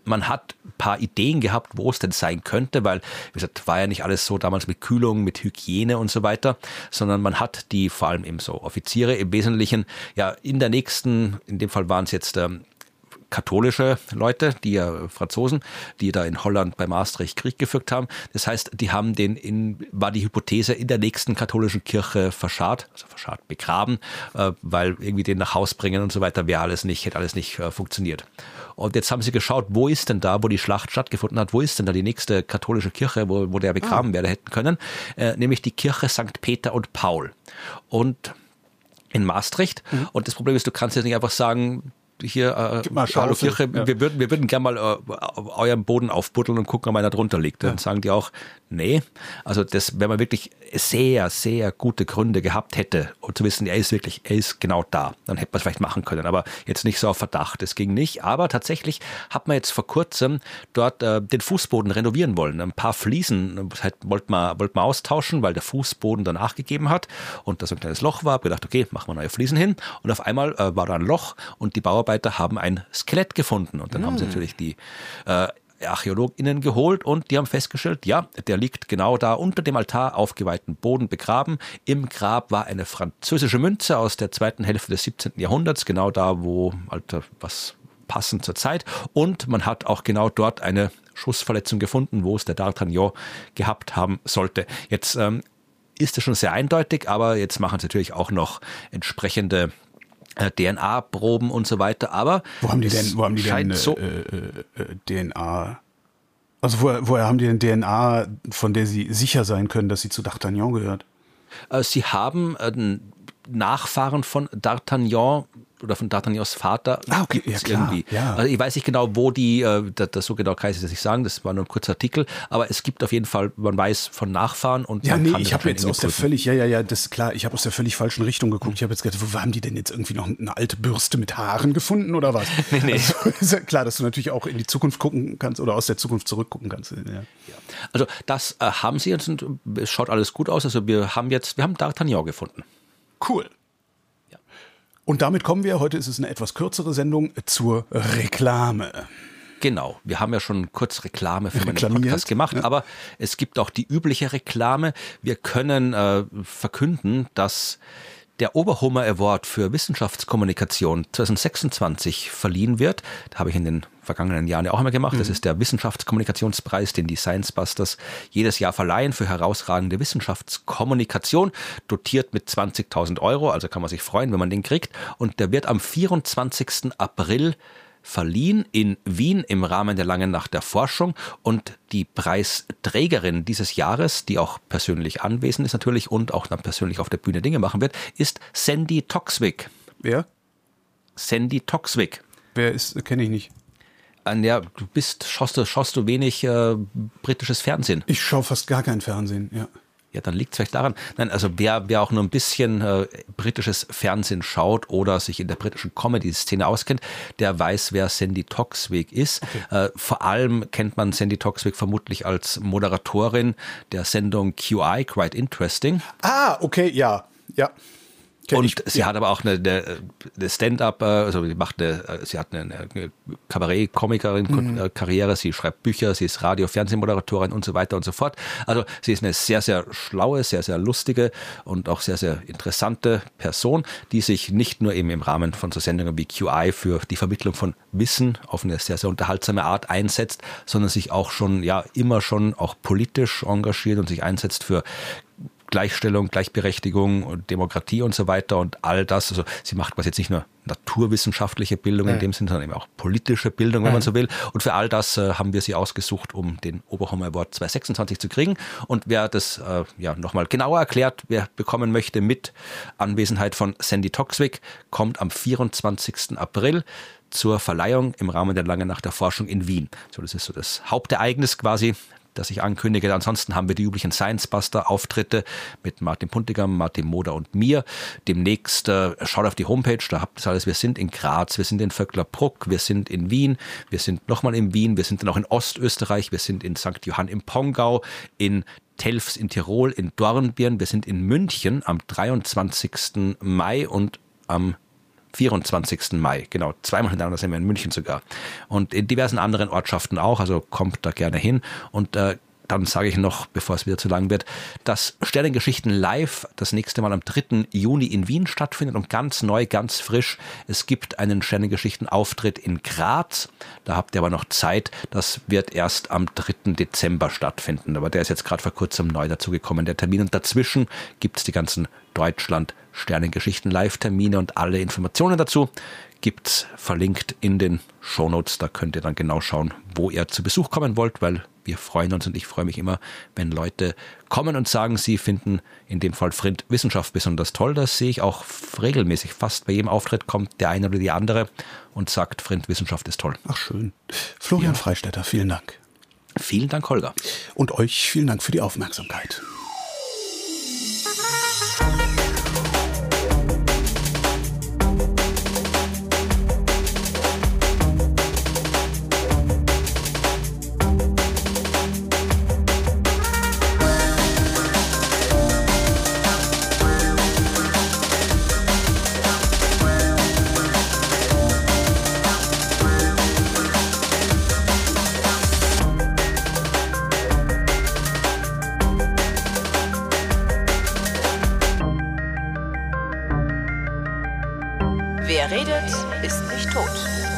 man hat ein paar Ideen gehabt, wo es denn sein könnte, weil, wie gesagt, war ja nicht alles so damals mit Kühlung, mit Hygiene und so weiter, sondern man hat die, vor allem eben so Offiziere im Wesentlichen, ja, in der nächsten, in dem Fall waren es jetzt ähm, katholische Leute, die ja Franzosen, die da in Holland bei Maastricht Krieg geführt haben. Das heißt, die haben den in, war die Hypothese, in der nächsten katholischen Kirche verscharrt, also verscharrt begraben, äh, weil irgendwie den nach Haus bringen und so weiter wäre alles nicht, hätte alles nicht äh, funktioniert. Und jetzt haben sie geschaut, wo ist denn da, wo die Schlacht stattgefunden hat, wo ist denn da die nächste katholische Kirche, wo, wo der begraben ah. werden hätten können, äh, nämlich die Kirche Sankt Peter und Paul. Und in Maastricht. Mhm. Und das Problem ist, du kannst jetzt nicht einfach sagen, hier, äh, hallo Kirche, ja. wir würden, wir würden gerne mal äh, euren Boden aufbuddeln und gucken, ob einer drunter liegt. Dann ja. sagen die auch, nee. Also das, wenn man wirklich sehr, sehr gute Gründe gehabt hätte, um zu wissen, er ist wirklich, er ist genau da, dann hätte man es vielleicht machen können. Aber jetzt nicht so auf Verdacht, das ging nicht. Aber tatsächlich hat man jetzt vor kurzem dort äh, den Fußboden renovieren wollen. Ein paar Fliesen halt, wollte man, wollte man austauschen, weil der Fußboden dann nachgegeben hat und da so ein kleines Loch war. Ich gedacht, okay, machen wir neue Fliesen hin. Und auf einmal äh, war da ein Loch und die Bauarbeiter haben ein Skelett gefunden. Und dann mm. haben sie natürlich die äh, ArchäologInnen geholt und die haben festgestellt, ja, der liegt genau da unter dem Altar aufgeweihten Boden begraben. Im Grab war eine französische Münze aus der zweiten Hälfte des siebzehnten Jahrhunderts, genau da, wo Alter, was passend zur Zeit. Und man hat auch genau dort eine Schussverletzung gefunden, wo es der D'Artagnan gehabt haben sollte. Jetzt ähm, ist es schon sehr eindeutig, aber jetzt machen sie natürlich auch noch entsprechende D N A-Proben und so weiter, aber wo haben die denn, wo haben die denn so äh, äh, D N A? Also woher, woher haben die denn D N A, von der sie sicher sein können, dass sie zu D'Artagnan gehört? Äh, sie haben äh, Nachfahren von D'Artagnan oder von D'Artagnans Vater. Ah, okay, ja, klar, irgendwie. Ja. Also ich weiß nicht genau, wo die, das, das so genau kann ich das nicht sagen, das war nur ein kurzer Artikel, aber es gibt auf jeden Fall, man weiß von Nachfahren und ja, man nee, kann ich habe jetzt aus der völlig, ja, ja, ja, das ist klar, ich habe aus der völlig falschen Richtung geguckt. Ich habe jetzt gedacht, wo haben die denn jetzt irgendwie noch eine alte Bürste mit Haaren gefunden oder was? Nee, nee. Also, ist ja klar, dass du natürlich auch in die Zukunft gucken kannst oder aus der Zukunft zurückgucken kannst. Ja. Ja. Also das äh, haben sie jetzt und es schaut alles gut aus. Also wir haben jetzt, wir haben D'Artagnan gefunden. Cool. Und damit kommen wir, heute ist es eine etwas kürzere Sendung, zur Reklame. Genau, wir haben ja schon kurz Reklame für meinen Podcast gemacht, ja. Aber es gibt auch die übliche Reklame. Wir können äh, verkünden, dass der Oberhomer Award für Wissenschaftskommunikation zwanzig sechsundzwanzig verliehen wird. Da habe ich in den vergangenen Jahren ja auch immer gemacht. Das ist der Wissenschaftskommunikationspreis, den die Science Busters jedes Jahr verleihen für herausragende Wissenschaftskommunikation, dotiert mit zwanzigtausend Euro. Also kann man sich freuen, wenn man den kriegt. Und der wird am vierundzwanzigsten April verliehen in Wien im Rahmen der Langen Nacht der Forschung, und die Preisträgerin dieses Jahres, die auch persönlich anwesend ist natürlich und auch dann persönlich auf der Bühne Dinge machen wird, ist Sandy Toksvig. Wer? Sandy Toksvig. Wer ist, kenne ich nicht. Ja, du bist, schaust du, schaust du wenig äh, britisches Fernsehen? Ich schaue fast gar kein Fernsehen, ja. Ja, dann liegt es vielleicht daran. Nein, also wer, wer auch nur ein bisschen äh, britisches Fernsehen schaut oder sich in der britischen Comedy-Szene auskennt, der weiß, wer Sandy Toksvig ist. Okay. Äh, vor allem kennt man Sandy Toksvig vermutlich als Moderatorin der Sendung Q I, Quite Interesting. Ah, okay, ja, ja. Und ich, sie ja. hat aber auch eine, eine, eine Stand-up, also sie macht eine, sie hat eine, eine Kabarett-Komikerin-Karriere, mhm. sie schreibt Bücher, sie ist Radio-, Fernsehmoderatorin und so weiter und so fort. Also sie ist eine sehr, sehr schlaue, sehr, sehr lustige und auch sehr, sehr interessante Person, die sich nicht nur eben im Rahmen von so Sendungen wie Q I für die Vermittlung von Wissen auf eine sehr, sehr unterhaltsame Art einsetzt, sondern sich auch schon, ja, immer schon auch politisch engagiert und sich einsetzt für Gleichstellung, Gleichberechtigung und Demokratie und so weiter und all das. Also sie macht quasi jetzt nicht nur naturwissenschaftliche Bildung in dem Sinne, sondern eben auch politische Bildung, wenn man so will. Und für all das äh, haben wir sie ausgesucht, um den Oberhomer Award zwanzig sechsundzwanzig zu kriegen. Und wer das äh, ja nochmal genauer erklärt, wer bekommen möchte mit Anwesenheit von Sandy Toksvig, kommt am vierundzwanzigsten April zur Verleihung im Rahmen der Langen Nacht der Forschung in Wien. So, das ist so das Hauptereignis quasi, das ich ankündige. Ansonsten haben wir die üblichen Science-Buster-Auftritte mit Martin Puntigam, Martin Moder und mir. Demnächst äh, schaut auf die Homepage, da habt ihr alles. Wir sind in Graz, wir sind in Vöcklerbruck, wir sind in Wien, wir sind nochmal in Wien, wir sind dann auch in Ostösterreich, wir sind in Sankt Johann im Pongau, in Telfs in Tirol, in Dornbirn, wir sind in München am dreiundzwanzigsten Mai und am vierundzwanzigsten Mai, genau, zweimal hintereinander sind wir in München sogar. Und in diversen anderen Ortschaften auch, also kommt da gerne hin. Und äh, dann sage ich noch, bevor es wieder zu lang wird, dass Sternengeschichten live das nächste Mal am dritten Juni in Wien stattfindet und ganz neu, ganz frisch. Es gibt einen Sternengeschichten-Auftritt in Graz. Da habt ihr aber noch Zeit. Das wird erst am dritten Dezember stattfinden. Aber der ist jetzt gerade vor kurzem neu dazugekommen, der Termin. Und dazwischen gibt es die ganzen Deutschland Sternengeschichten-Live-Termine und alle Informationen dazu gibt's verlinkt in den Shownotes. Da könnt ihr dann genau schauen, wo ihr zu Besuch kommen wollt, weil wir freuen uns und ich freue mich immer, wenn Leute kommen und sagen, sie finden in dem Fall Vrind Wissenschaft besonders toll. Das sehe ich auch regelmäßig. Fast bei jedem Auftritt kommt der eine oder die andere und sagt, Vrind Wissenschaft ist toll. Ach schön. Florian ja. Freistetter, vielen Dank. Vielen Dank, Holger. Und euch vielen Dank für die Aufmerksamkeit. Wer redet, ist nicht tot.